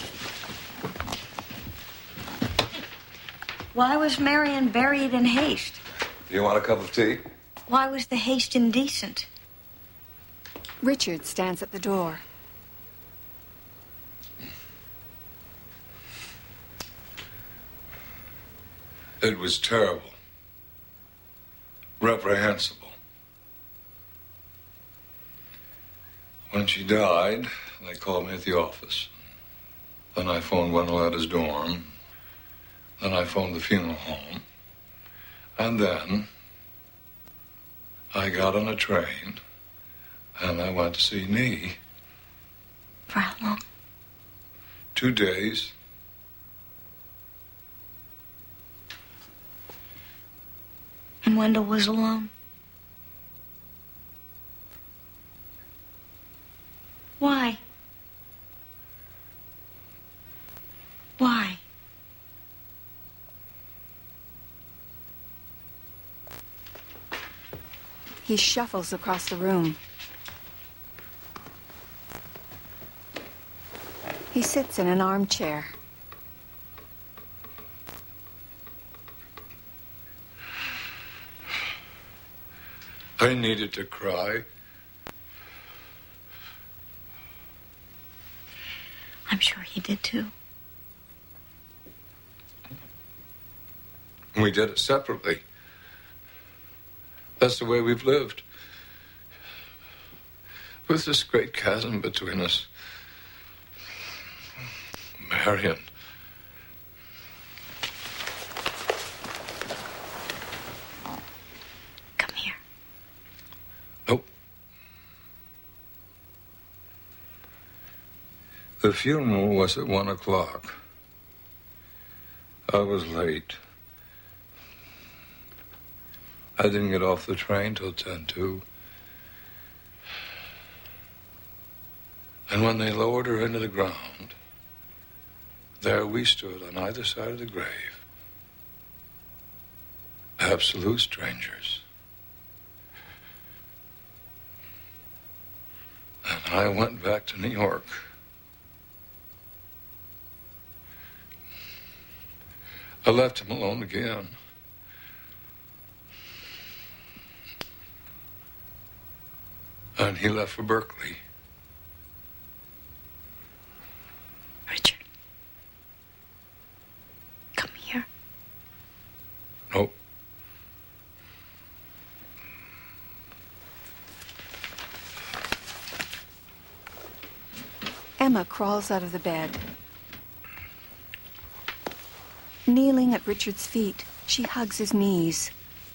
Why was Marion buried in haste? Do you want a cup of tea? Why was the haste indecent? Richard stands at the door. It was terrible. Reprehensible. When she died, they called me at the office. Then I phoned Wendell at his dorm. Then I phoned the funeral home. And then I got on a train and I went to see Nee. For how long? Two days. And Wendell was alone. Why? Why? He shuffles across the room. He sits in an armchair. I needed to cry. I'm sure he did too. We did it separately. That's the way we've lived. With this great chasm between us. Marion. Come here. Nope. The funeral was at one o'clock. I was late. I didn't get off the train till ten to. And when they lowered her into the ground, there we stood on either side of the grave. Absolute strangers. And I went back to New York. I left him alone again. And he left for Berkeley. Emma crawls out of the bed. Kneeling at Richard's feet, she hugs his knees.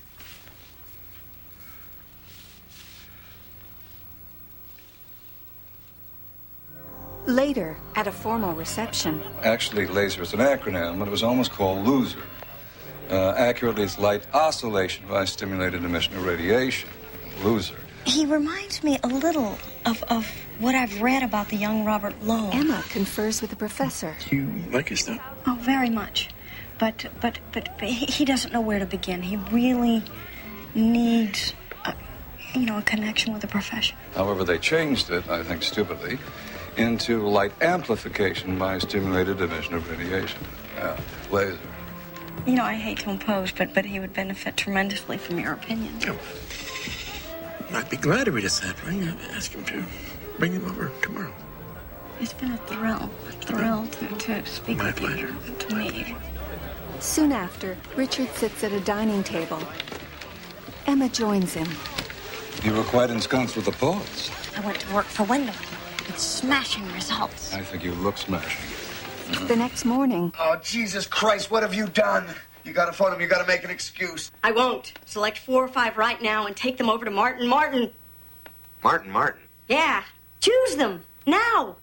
Later, at a formal reception... Actually, LASER is an acronym, but it was almost called LOSER. Uh, accurately, it's light oscillation by stimulated emission of radiation. LOSER. He reminds me a little of, of what I've read about the young Robert Lowe. Emma confers with the professor. You like his stuff? Oh, very much. But, but, but, but he doesn't know where to begin. He really needs, a, you know, a connection with the profession. However, they changed it, I think stupidly, into light amplification by stimulated emission of radiation. Uh, LASER. You know, I hate to impose, but, but he would benefit tremendously from your opinion. Oh. I'd be glad to read his sampling. Ask him to bring him over tomorrow. It's been a thrill, a thrill to, to speak My with pleasure. you, to meet you. Soon after, Richard sits at a dining table. Emma joins him. You were quite ensconced with the poets. I went to work for Wendell with smashing results. I think you look smashing. The next morning... Oh, Jesus Christ, what have you done? You gotta phone him, you gotta make an excuse. I won't. Select four or five right now and take them over to Martin Martin. Martin Martin? Yeah. Choose them. Now.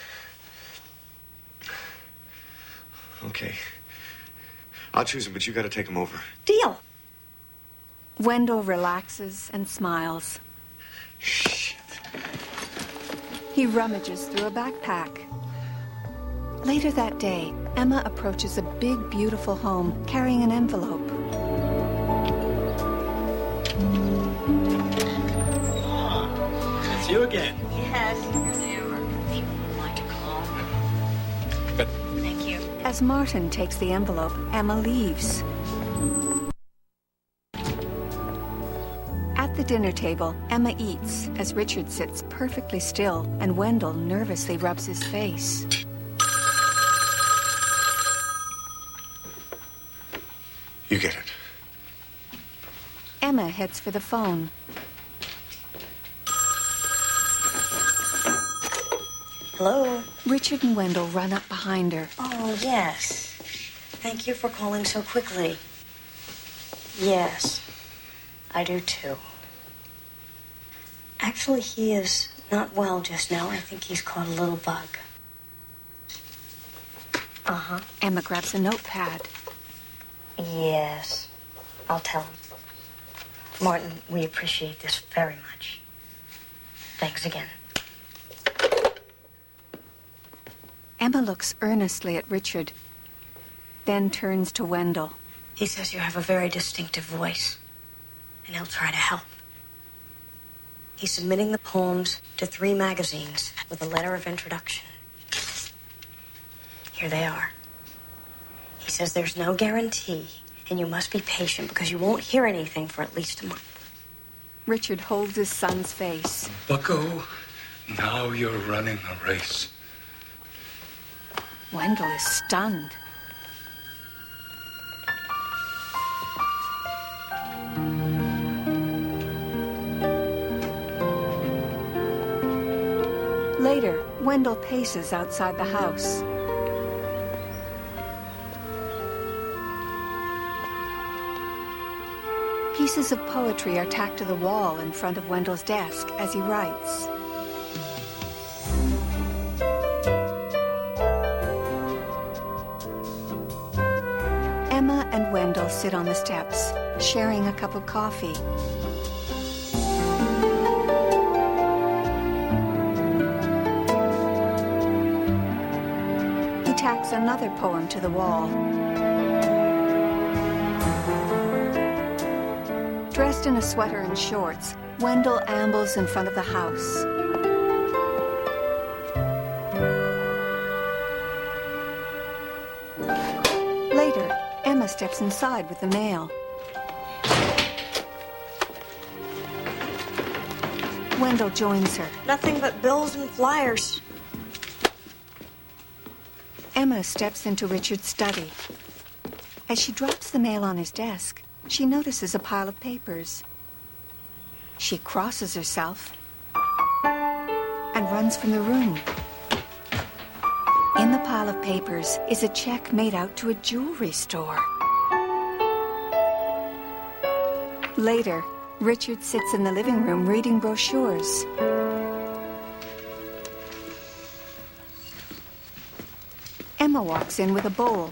Okay. I'll choose him, but you gotta take him over. Deal. Wendell relaxes and smiles. Shit. He rummages through a backpack. Later that day, Emma approaches a big, beautiful home carrying an envelope. It's you again. Yes, here they are. If you would like to call. But Thank you. As Martin takes the envelope, Emma leaves. At the dinner table, Emma eats as Richard sits perfectly still and Wendell nervously rubs his face. You get it. Emma heads for the phone. Hello? Richard and Wendell run up behind her. Oh, yes. Thank you for calling so quickly. Yes, I do too. Actually, he is not well just now. I think he's caught a little bug. Uh-huh. Emma grabs a notepad. Yes, I'll tell him. Martin, we appreciate this very much. Thanks again. Emma looks earnestly at Richard, then turns to Wendell. He says you have a very distinctive voice, and he'll try to help. He's submitting the poems to three magazines with a letter of introduction. Here they are. He says there's no guarantee, and you must be patient because you won't hear anything for at least a month. Richard holds his son's face. Bucko, now you're running a race. Wendell is stunned. Later, Wendell paces outside the house. Pieces of poetry are tacked to the wall in front of Wendell's desk as he writes. Emma and Wendell sit on the steps, sharing a cup of coffee. He tacks another poem to the wall. Dressed in a sweater and shorts, Wendell ambles in front of the house. Later, Emma steps inside with the mail. Wendell joins her. Nothing but bills and flyers. Emma steps into Richard's study. As she drops the mail on his desk, she notices a pile of papers. She crosses herself and runs from the room. In the pile of papers is a check made out to a jewelry store. Later, Richard sits in the living room reading brochures. Emma walks in with a bowl.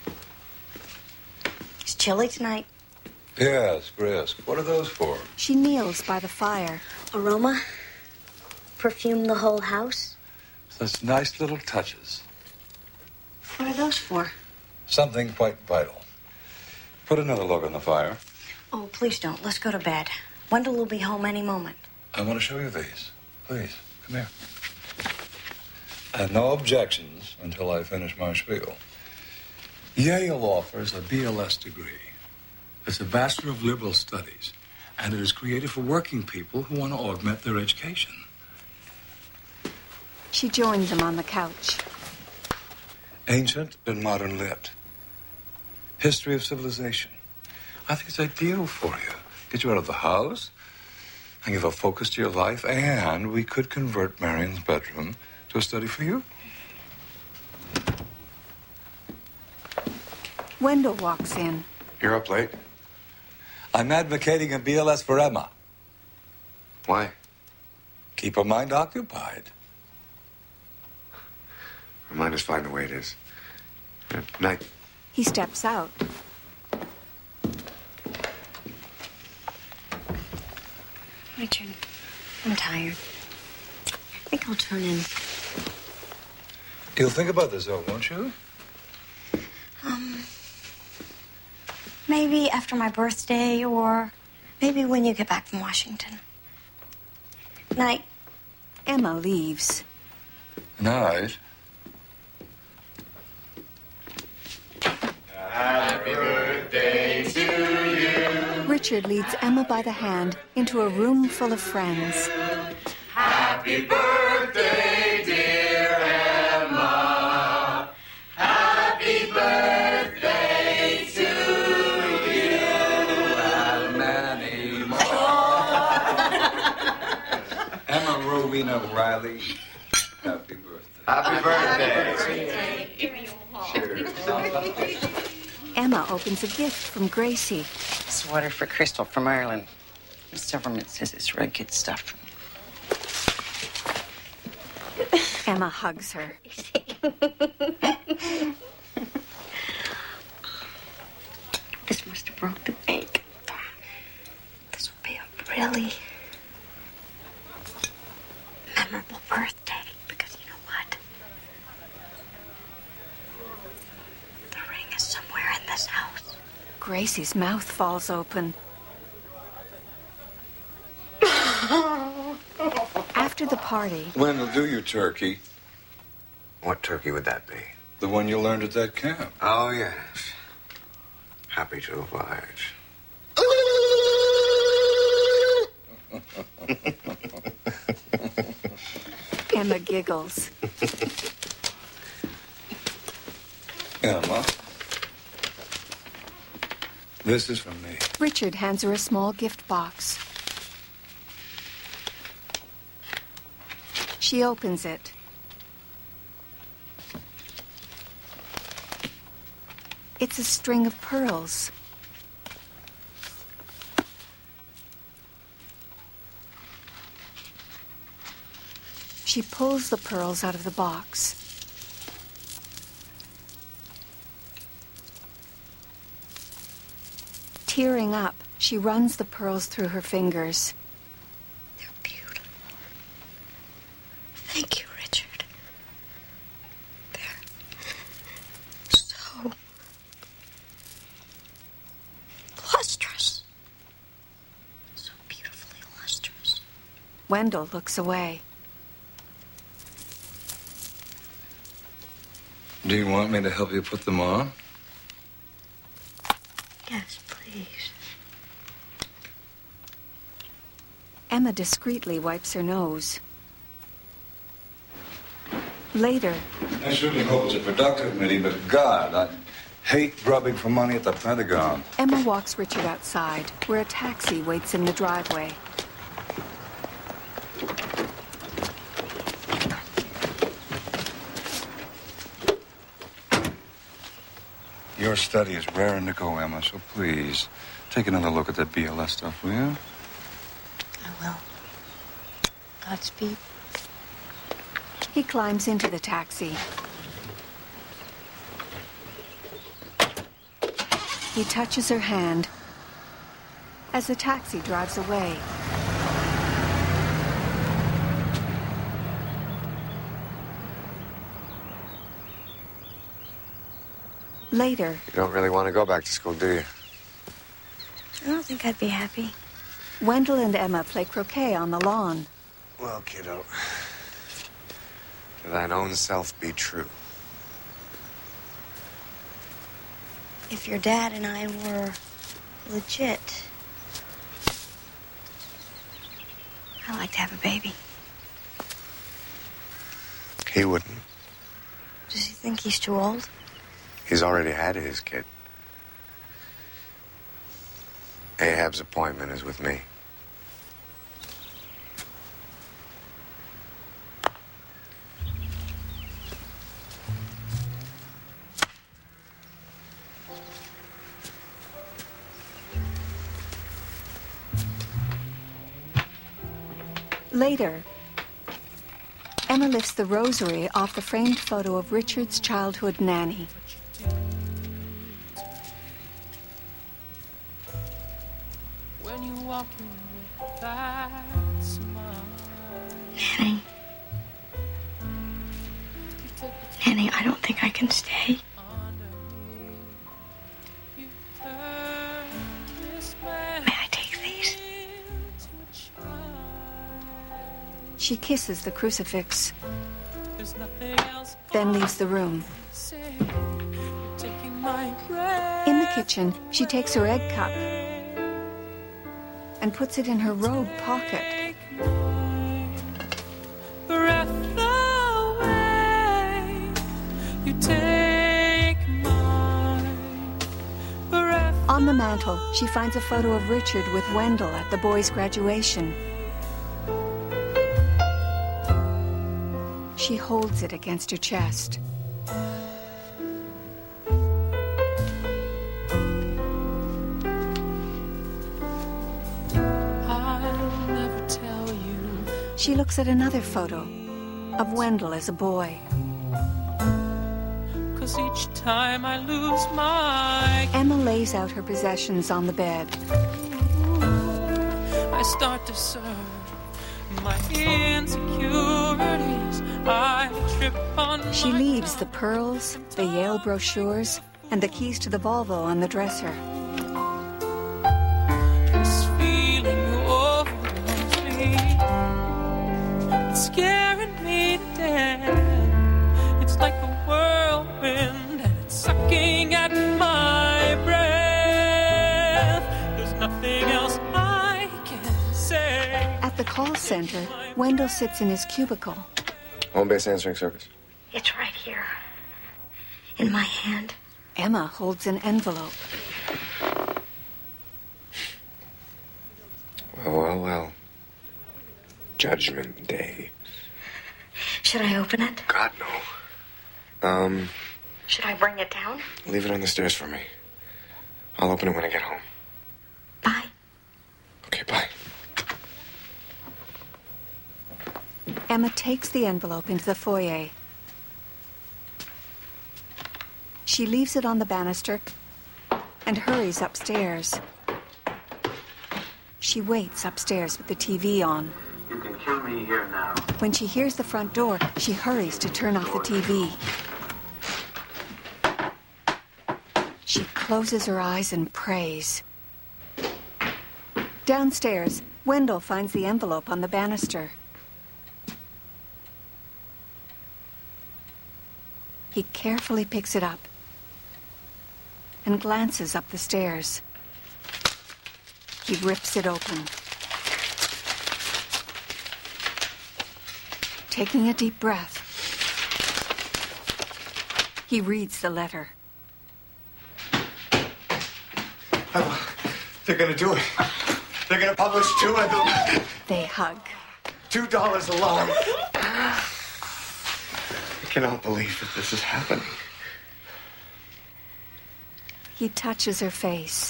It's chilly tonight. Yes, brisk. What are those for? She kneels by the fire. Aroma? Perfume the whole house? Such nice little touches. What are those for? Something quite vital. Put another log on the fire. Oh, please don't. Let's go to bed. Wendell will be home any moment. I want to show you these. Please, come here. I have no objections until I finish my spiel. Yale offers a B L S degree. It's a Bachelor of Liberal Studies, and it is created for working people who want to augment their education. She joins him on the couch. Ancient and modern lit. History of civilization. I think it's ideal for you. Get you out of the house and give a focus to your life, and we could convert Marion's bedroom to a study for you. Wendell walks in. You're up late. I'm advocating a B L S for Emma. Why? Keep her mind occupied. Her mind is fine the way it is. Good night. He steps out. Richard, I'm tired. I think I'll turn in. You'll think about this, though, won't you? Um, maybe after my birthday, or maybe when you get back from Washington. Night. Emma leaves. Night. Happy birthday to you. Richard leads Emma by the hand into a room full of friends. Happy birthday, dear Emma. Happy birthday to you. And many more. Emma Rowena Riley. Happy birthday. Happy birthday. Emma opens a gift from Gracie. Sweater for Crystal from Ireland. Miss Silverman says it's really good stuff. Emma hugs her. This must have broke the bank. This will be a really memorable birthday, because you know what? The ring is somewhere in this house. Gracie's mouth falls open. After the party, Wendell, do your turkey. What turkey would that be? The one you learned at that camp. Oh, yes. Happy to oblige. Emma giggles. Emma, this is from me. Richard hands her a small gift box. She opens it. It's a string of pearls. She pulls the pearls out of the box. Tearing up, she runs the pearls through her fingers. They're beautiful. Thank you, Richard. They're so lustrous. So beautifully lustrous. Wendell looks away. Do you want me to help you put them on? Yes, please. Emma discreetly wipes her nose. Later, I certainly hope it's a productive meeting, but God, I hate grubbing for money at the Pentagon. Emma walks Richard outside, where a taxi waits in the driveway. Your study is raring to go, Emma, so please, take another look at that B L S stuff, will you? I will. Godspeed. He climbs into the taxi. He touches her hand as the taxi drives away. Later, You don't really want to go back to school, do you? I don't think I'd be happy. Wendell and Emma play croquet on the lawn. Well, kiddo, to thine own self be true. If your dad and I were legit, I'd like to have a baby. He wouldn't. Does he think he's too old? He's already had his kid. Ahab's appointment is with me. Later, Emma lifts the rosary off the framed photo of Richard's childhood nanny. When you walk in with that smile. Nanny. Nanny, I don't think I can stay. May I take these? She kisses the crucifix, There's nothing else then leaves the room. to say. You're taking my breath. In the kitchen, she takes her egg cup and puts it in her robe pocket. Breath away. You take mine. Breath. On the mantel, she finds a photo of Richard with Wendell at the boys' graduation. She holds it against her chest. I'll never tell you. She looks at another photo of Wendell as a boy. Cause each time I lose my Emma lays out her possessions on the bed. I start to serve my insecurities. I trip on She my leaves the pearls, the Yale brochures, and the keys to the Volvo on the dresser. This feeling overwhelms me. It's scaring me to death. It's like a whirlwind and it's sucking at my breath. There's nothing else I can say. At the call center, Wendell sits in his cubicle. Home base answering service. It's right here. In my hand. Emma holds an envelope. Well, well, well. Judgment Day. Should I open it? God, no. Um, Should I bring it down? leave it on the stairs for me. I'll open it when I get home. Bye. Okay, bye. Emma takes the envelope into the foyer. She leaves it on the banister and hurries upstairs. She waits upstairs with the T V on. You can kill me here now. When she hears the front door, she hurries to turn off the T V. She closes her eyes and prays. Downstairs, Wendell finds the envelope on the banister. He carefully picks it up and glances up the stairs. He rips it open. Taking a deep breath, he reads the letter. Oh, they're gonna do it. They're gonna publish two of them. They hug. Two dollars alone. I cannot believe that this is happening. He touches her face.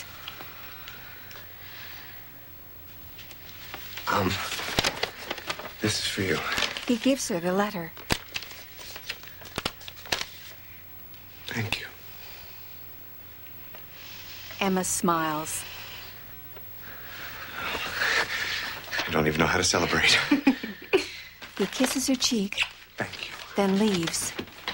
Um, this is for you. He gives her the letter. Thank you. Emma smiles. I don't even know how to celebrate. He kisses her cheek. Thank you. Then leaves.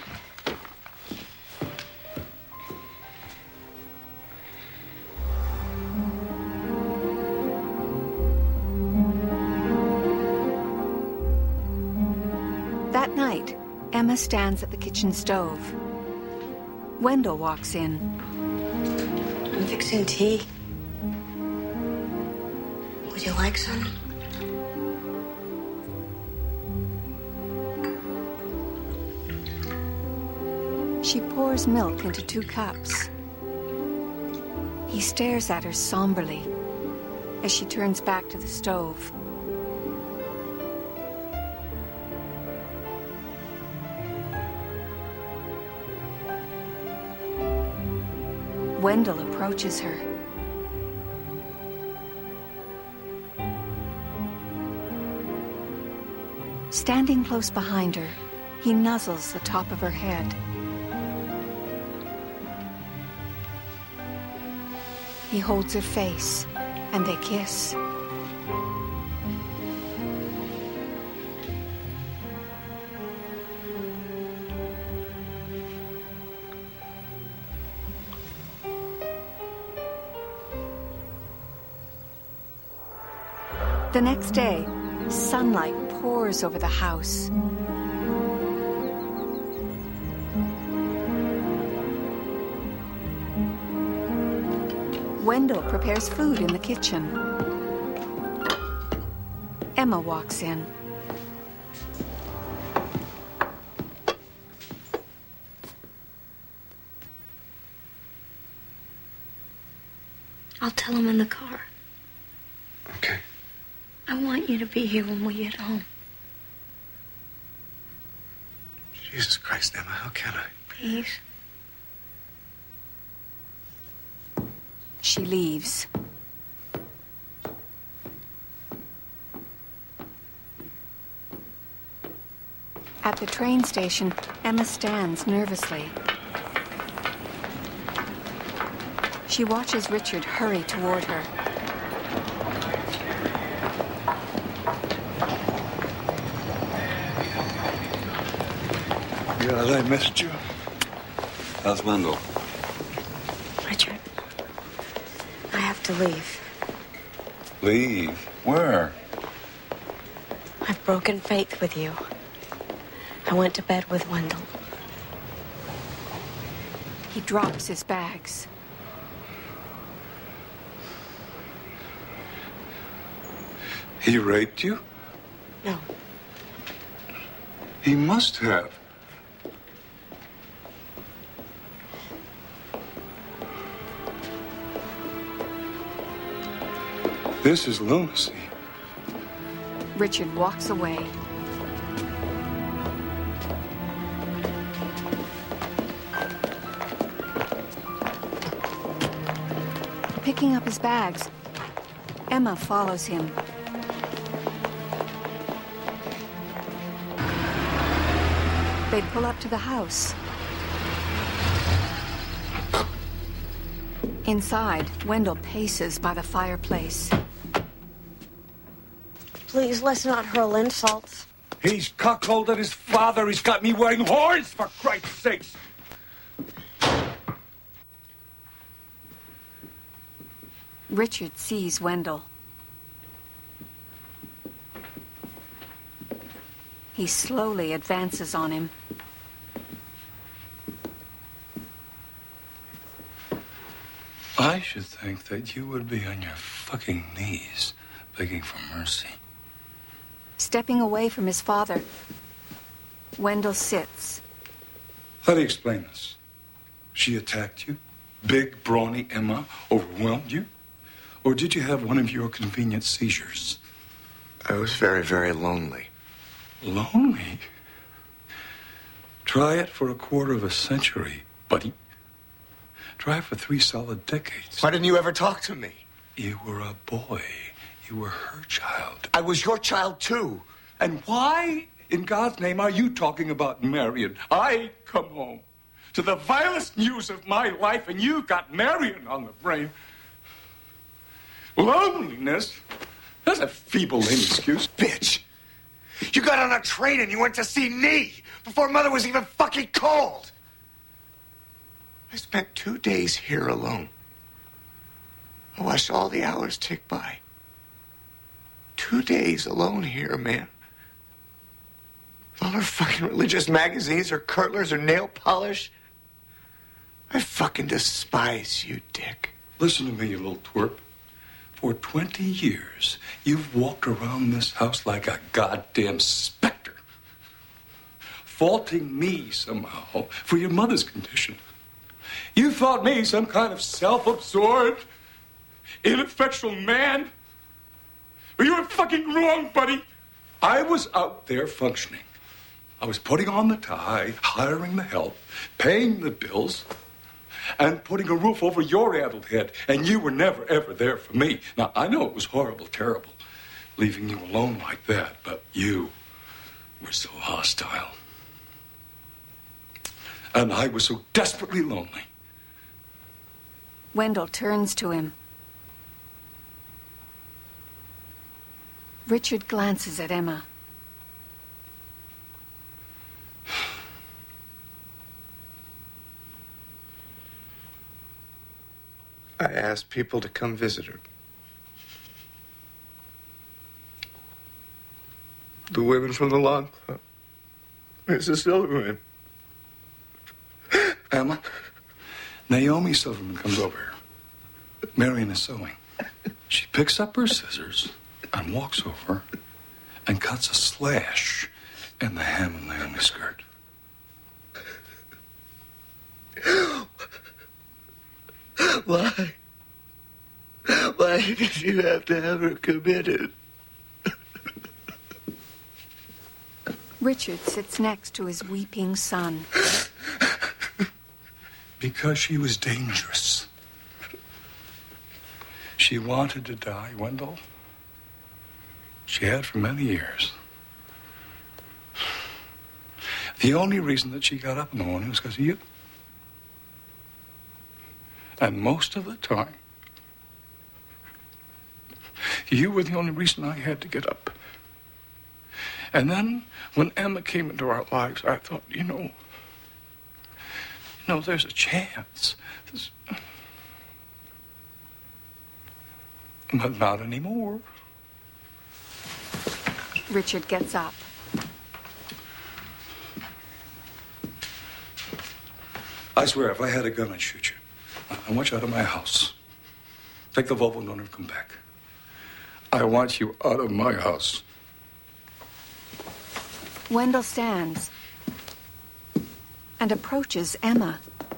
That night, Emma stands at the kitchen stove. Wendell walks in. I'm fixing tea. Would you like some? She pours milk into two cups. He stares at her somberly as she turns back to the stove. Wendell approaches her. Standing close behind her, he nuzzles the top of her head. He holds her face, and they kiss. The next day, sunlight pours over the house. Wendell prepares food in the kitchen. Emma walks in. I'll tell him in the car. Okay. I want you to be here when we get home. Jesus Christ, Emma, how can I? Please. She leaves. At the train station, Emma stands nervously. She watches Richard hurry toward her. Yeah, I missed you. How's Wendell? Richard, I have to leave. Leave? Where? I've broken faith with you. I went to bed with Wendell. He drops his bags. He raped you? No. He must have. This is lunacy. Richard walks away. Picking up his bags, Emma follows him. They pull up to the house. Inside, Wendell paces by the fireplace. Please, let's not hurl insults. He's cuckolded his father. He's got me wearing horns, for Christ's sakes. Richard sees Wendell. He slowly advances on him. I should think that you would be on your fucking knees begging for mercy. Stepping away from his father, Wendell sits. How do you explain this? She attacked you? Big, brawny Emma overwhelmed you? Or did you have one of your convenient seizures? I was very, very lonely. Lonely? Try it for a quarter of a century, buddy. Drive for three solid decades. Why didn't you ever talk to me? You were a boy. You were her child. I was your child, too. And why, in God's name, are you talking about Marion? I come home to the vilest news of my life, and you've got Marion on the brain. Loneliness? That's a feeble lame excuse. Bitch. You got on a train and you went to see me before Mother was even fucking cold. I spent two days here alone. I watched all the hours tick by. Two days alone here, man. With all her fucking religious magazines, her curtlers, her nail polish. I fucking despise you, Dick. Listen to me, you little twerp. For twenty years, you've walked around this house like a goddamn specter, faulting me somehow for your mother's condition. You thought me some kind of self-absorbed, ineffectual man? Well, you were fucking wrong, buddy. I was out there functioning. I was putting on the tie, hiring the help, paying the bills, and putting a roof over your addled head, and you were never, ever there for me. Now, I know it was horrible, terrible, leaving you alone like that, but you were so hostile. And I was so desperately lonely. Wendell turns to him. Richard glances at Emma. I asked people to come visit her. The women from the lawn club. Missus Silverman. Emma, Naomi Silverman comes over here. Marion is sewing. She picks up her scissors and walks over and cuts a slash in the hem of Naomi's skirt. Why? Why did you have to have her committed? Richard sits next to his weeping son. Because she was dangerous. She wanted to die, Wendell. She had for many years. The only reason that she got up in the morning was because of you. And most of the time, you were the only reason I had to get up. And then, when Emma came into our lives, I thought, you know, you know, there's a chance. There's... But not anymore. Richard gets up. I swear, if I had a gun, I'd shoot you. I want you out of my house. Take the Volvo and don't ever come back. I want you out of my house. Wendell stands and approaches Emma.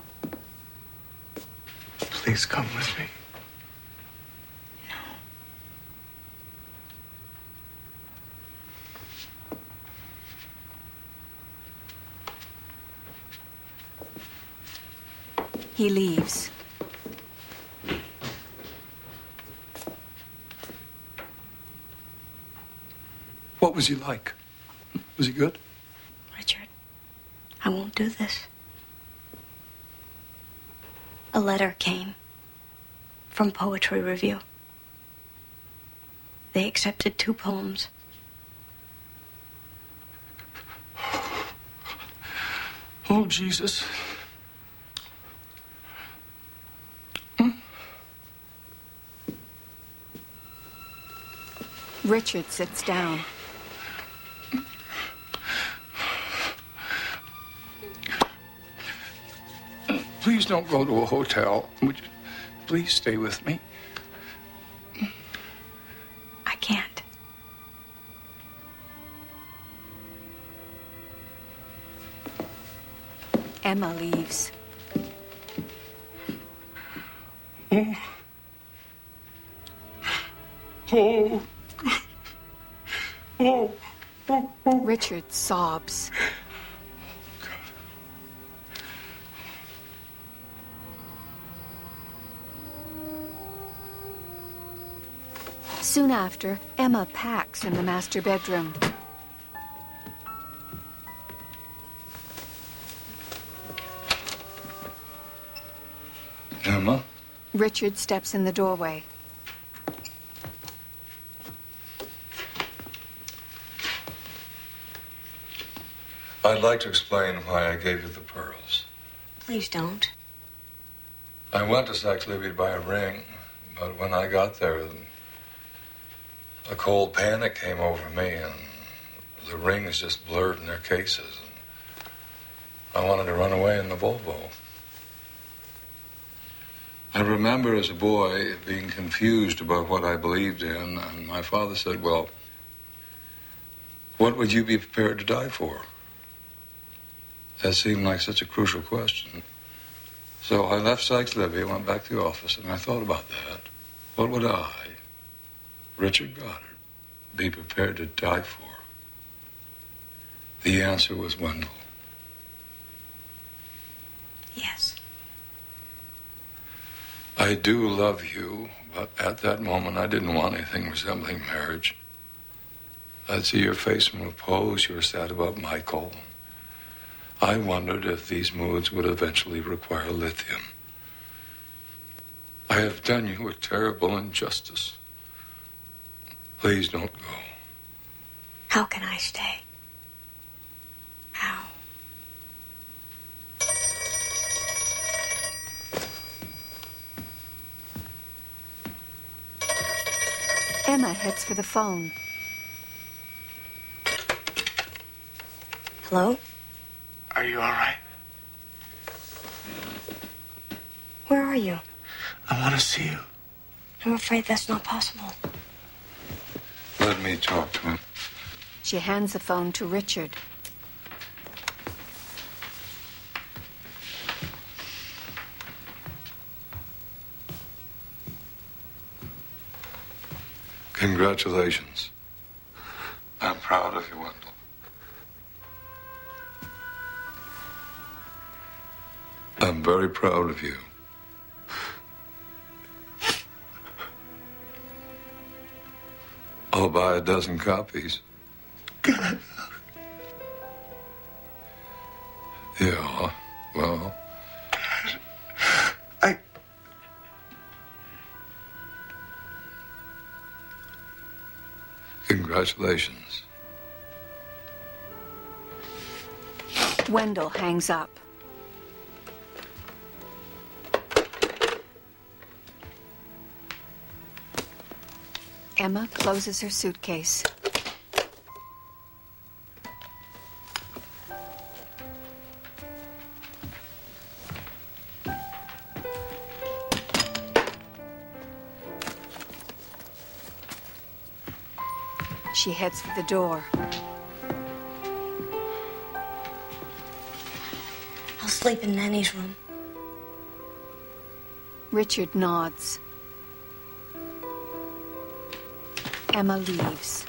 Please come with me. He leaves. What was he like? Was he good? Richard, I won't do this. A letter came from Poetry Review. They accepted two poems. Oh, Jesus. Richard sits down. Please don't go to a hotel. Would you please stay with me? I can't. Emma leaves. Oh. Oh. Oh. Oh. Oh. Richard sobs. Oh, God. Soon after, Emma packs in the master bedroom. Emma? Richard steps in the doorway. I'd like to explain why I gave you the pearls. Please don't. I went to Saks Libby to buy a ring, but when I got there, a cold panic came over me, and the rings just blurred in their cases. And I wanted to run away in the Volvo. I remember as a boy being confused about what I believed in, and my father said, well, what would you be prepared to die for? That seemed like such a crucial question. So I left Saks Libby, went back to the office, and I thought about that. What would I, Richard Goddard, be prepared to die for? The answer was Wendell. Yes. I do love you, but at that moment I didn't want anything resembling marriage. I'd see your face from a pose. You were sad about Michael. I wondered if these moods would eventually require lithium. I have done you a terrible injustice. Please don't go. How can I stay? How? Emma heads for the phone. Hello? Are you all right? Where are you? I want to see you. I'm afraid that's not possible. Let me talk to him. She hands the phone to Richard. Congratulations. I'm proud of you, Wendell. I'm very proud of you. I'll buy a dozen copies. Yeah, well. I. Congratulations. Wendell hangs up. Emma closes her suitcase. She heads for the door. I'll sleep in Nanny's room. Richard nods. Emma leaves.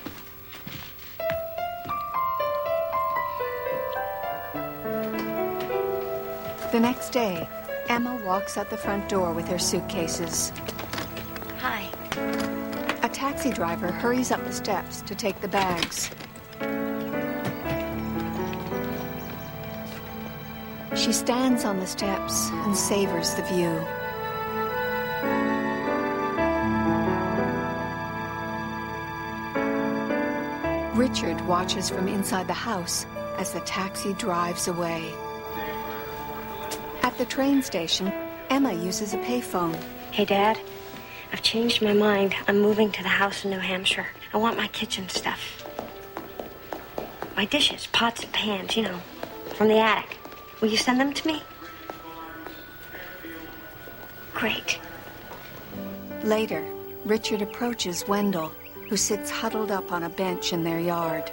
The next day, Emma walks out the front door with her suitcases. Hi. A taxi driver hurries up the steps to take the bags. She stands on the steps and savors the view. Richard watches from inside the house as the taxi drives away. At the train station, Emma uses a payphone. Hey, Dad. I've changed my mind. I'm moving to the house in New Hampshire. I want my kitchen stuff. My dishes, pots and pans, you know, from the attic. Will you send them to me? Great. Later, Richard approaches Wendell, who sits huddled up on a bench in their yard.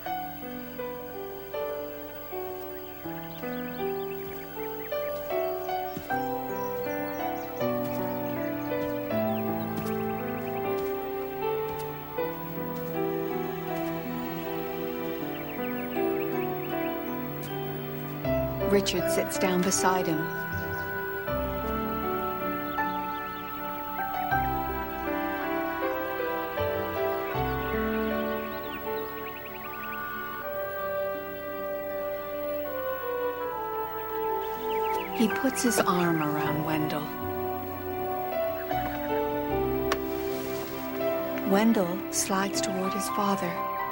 Richard sits down beside him. He puts his arm around Wendell. Wendell slides toward his father.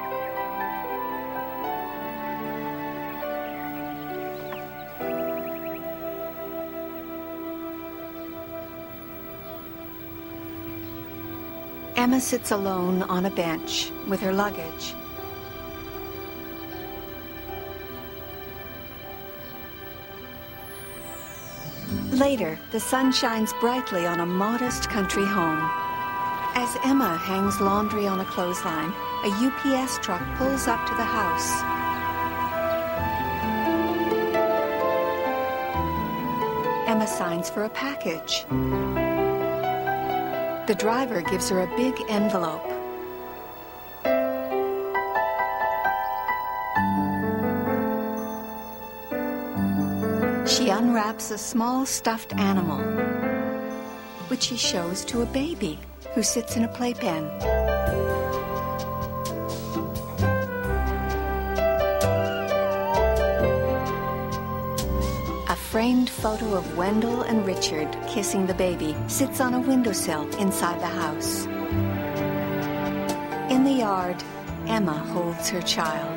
Emma sits alone on a bench with her luggage. Later, the sun shines brightly on a modest country home. As Emma hangs laundry on a clothesline, a U P S truck pulls up to the house. Emma signs for a package. The driver gives her a big envelope. She unwraps a small stuffed animal, which she shows to a baby who sits in a playpen. A framed photo of Wendell and Richard kissing the baby sits on a windowsill inside the house. In the yard, Emma holds her child.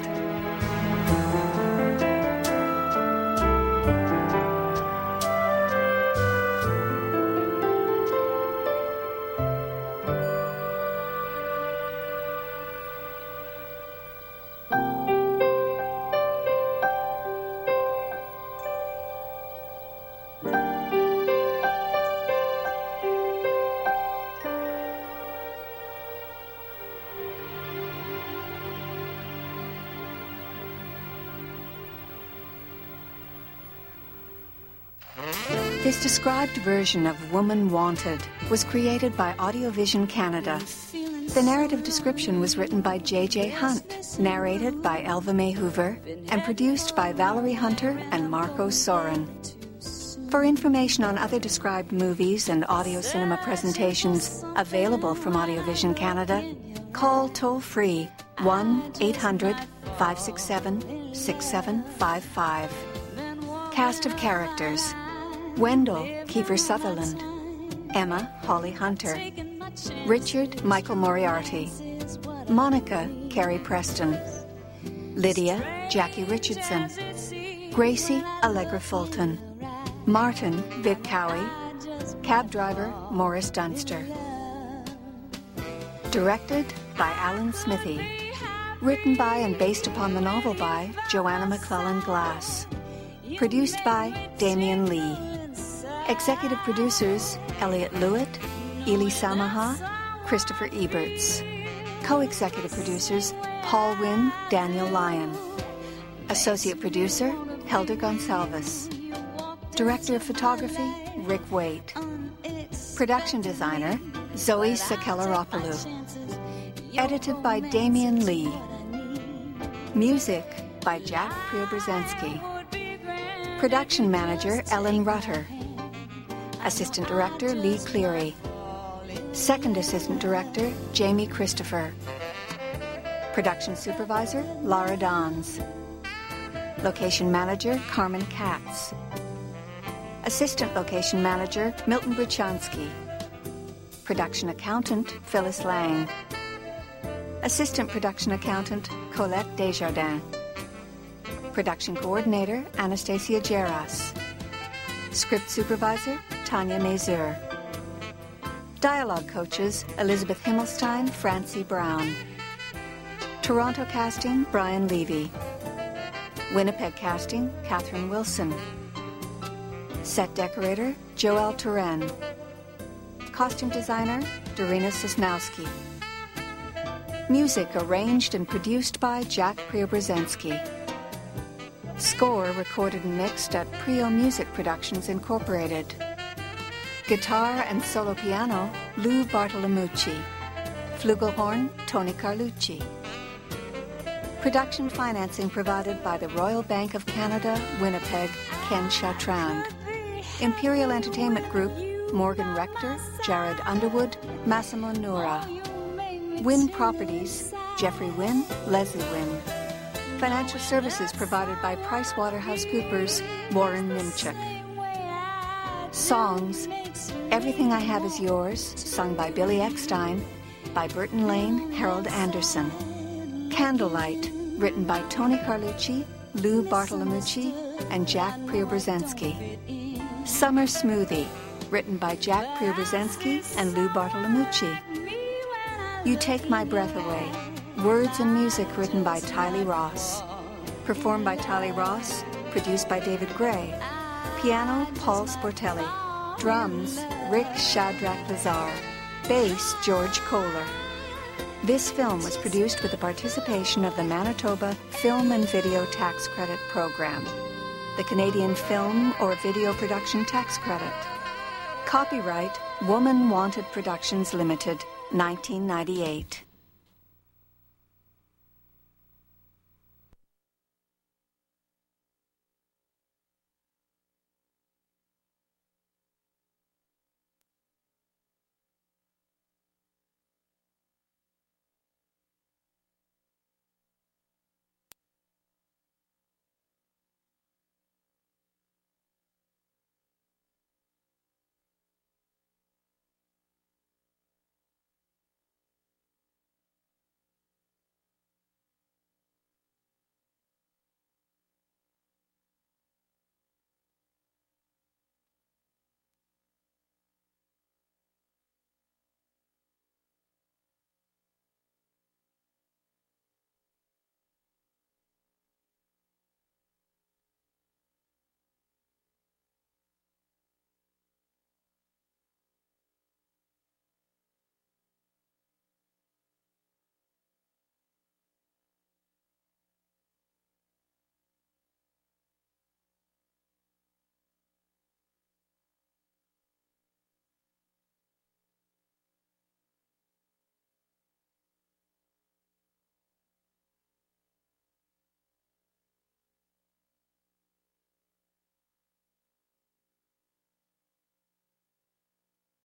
This described version of Woman Wanted was created by Audiovision Canada. The narrative description was written by J J Hunt, narrated by Elva May Hoover, and produced by Valerie Hunter and Marco Soren. For information on other described movies and audio cinema presentations available from Audiovision Canada, call toll-free one eight hundred, five six seven, six seven five five. Cast of characters: Wendell, Kiefer Sutherland; Emma, Holly Hunter; Richard, Michael Moriarty; Monica, Carrie Preston; Lydia, Jackie Richardson; Gracie, Allegra Fulton; Martin, Vic Cowie; cab driver, Morris Dunster. Directed by Alan Smithy. Written by and based upon the novel by Joanna McClellan Glass. Produced by Damian Lee. Executive producers Elliot Lewitt, Ely Samaha, Christopher Eberts. Co-executive producers Paul Wynn, Daniel Lyon. Associate producer Helder Gonsalves. Director of photography Rick Waite. Production designer Zoe Sakelaropoulou. Edited by Damian Lee. Music by Jack Preobrazensky. Production manager Ellen Rutter. Assistant Director Lee Cleary. Second Assistant Director Jamie Christopher. Production Supervisor Laura Dons. Location Manager Carmen Katz. Assistant Location Manager Milton Bruchansky. Production Accountant Phyllis Lang. Assistant Production Accountant Colette Desjardins. Production Coordinator Anastasia Geras. Script Supervisor Tanya Mazur. Dialogue Coaches Elizabeth Himmelstein, Francie Brown. Toronto Casting Brian Levy. Winnipeg Casting Catherine Wilson. Set Decorator Joel Turen. Costume Designer Dorina Sosnowski. Music arranged and produced by Jack Preobrazensky. Score recorded and mixed at Prio Music Productions Incorporated. Guitar and solo piano Lou Bartolomucci. Flugelhorn Tony Carlucci. Production financing provided by the Royal Bank of Canada, Winnipeg, Ken Chatrand. Imperial Entertainment Group, Morgan Rector, Jared Underwood, Massimo Nura. Wynn Properties, Jeffrey Wynn, Leslie Wynn. Financial services provided by PricewaterhouseCoopers, Warren Nimchuk. Songs: Everything I Have Is Yours, sung by Billy Eckstein, by Burton Lane, Harold Anderson. Candlelight, written by Tony Carlucci, Lou Bartolomucci, and Jack Preobrazhensky. Summer Smoothie, written by Jack Preobrazhensky and Lou Bartolomucci. You Take My Breath Away, words and music written by Tylee Ross. Performed by Tylee Ross, produced by David Gray. Piano, Paul Sportelli. Drums, Rick Shadrach Lazar. Bass, George Kohler. This film was produced with the participation of the Manitoba Film and Video Tax Credit Program, the Canadian Film or Video Production Tax Credit. Copyright Woman Wanted Productions Limited, nineteen ninety-eight.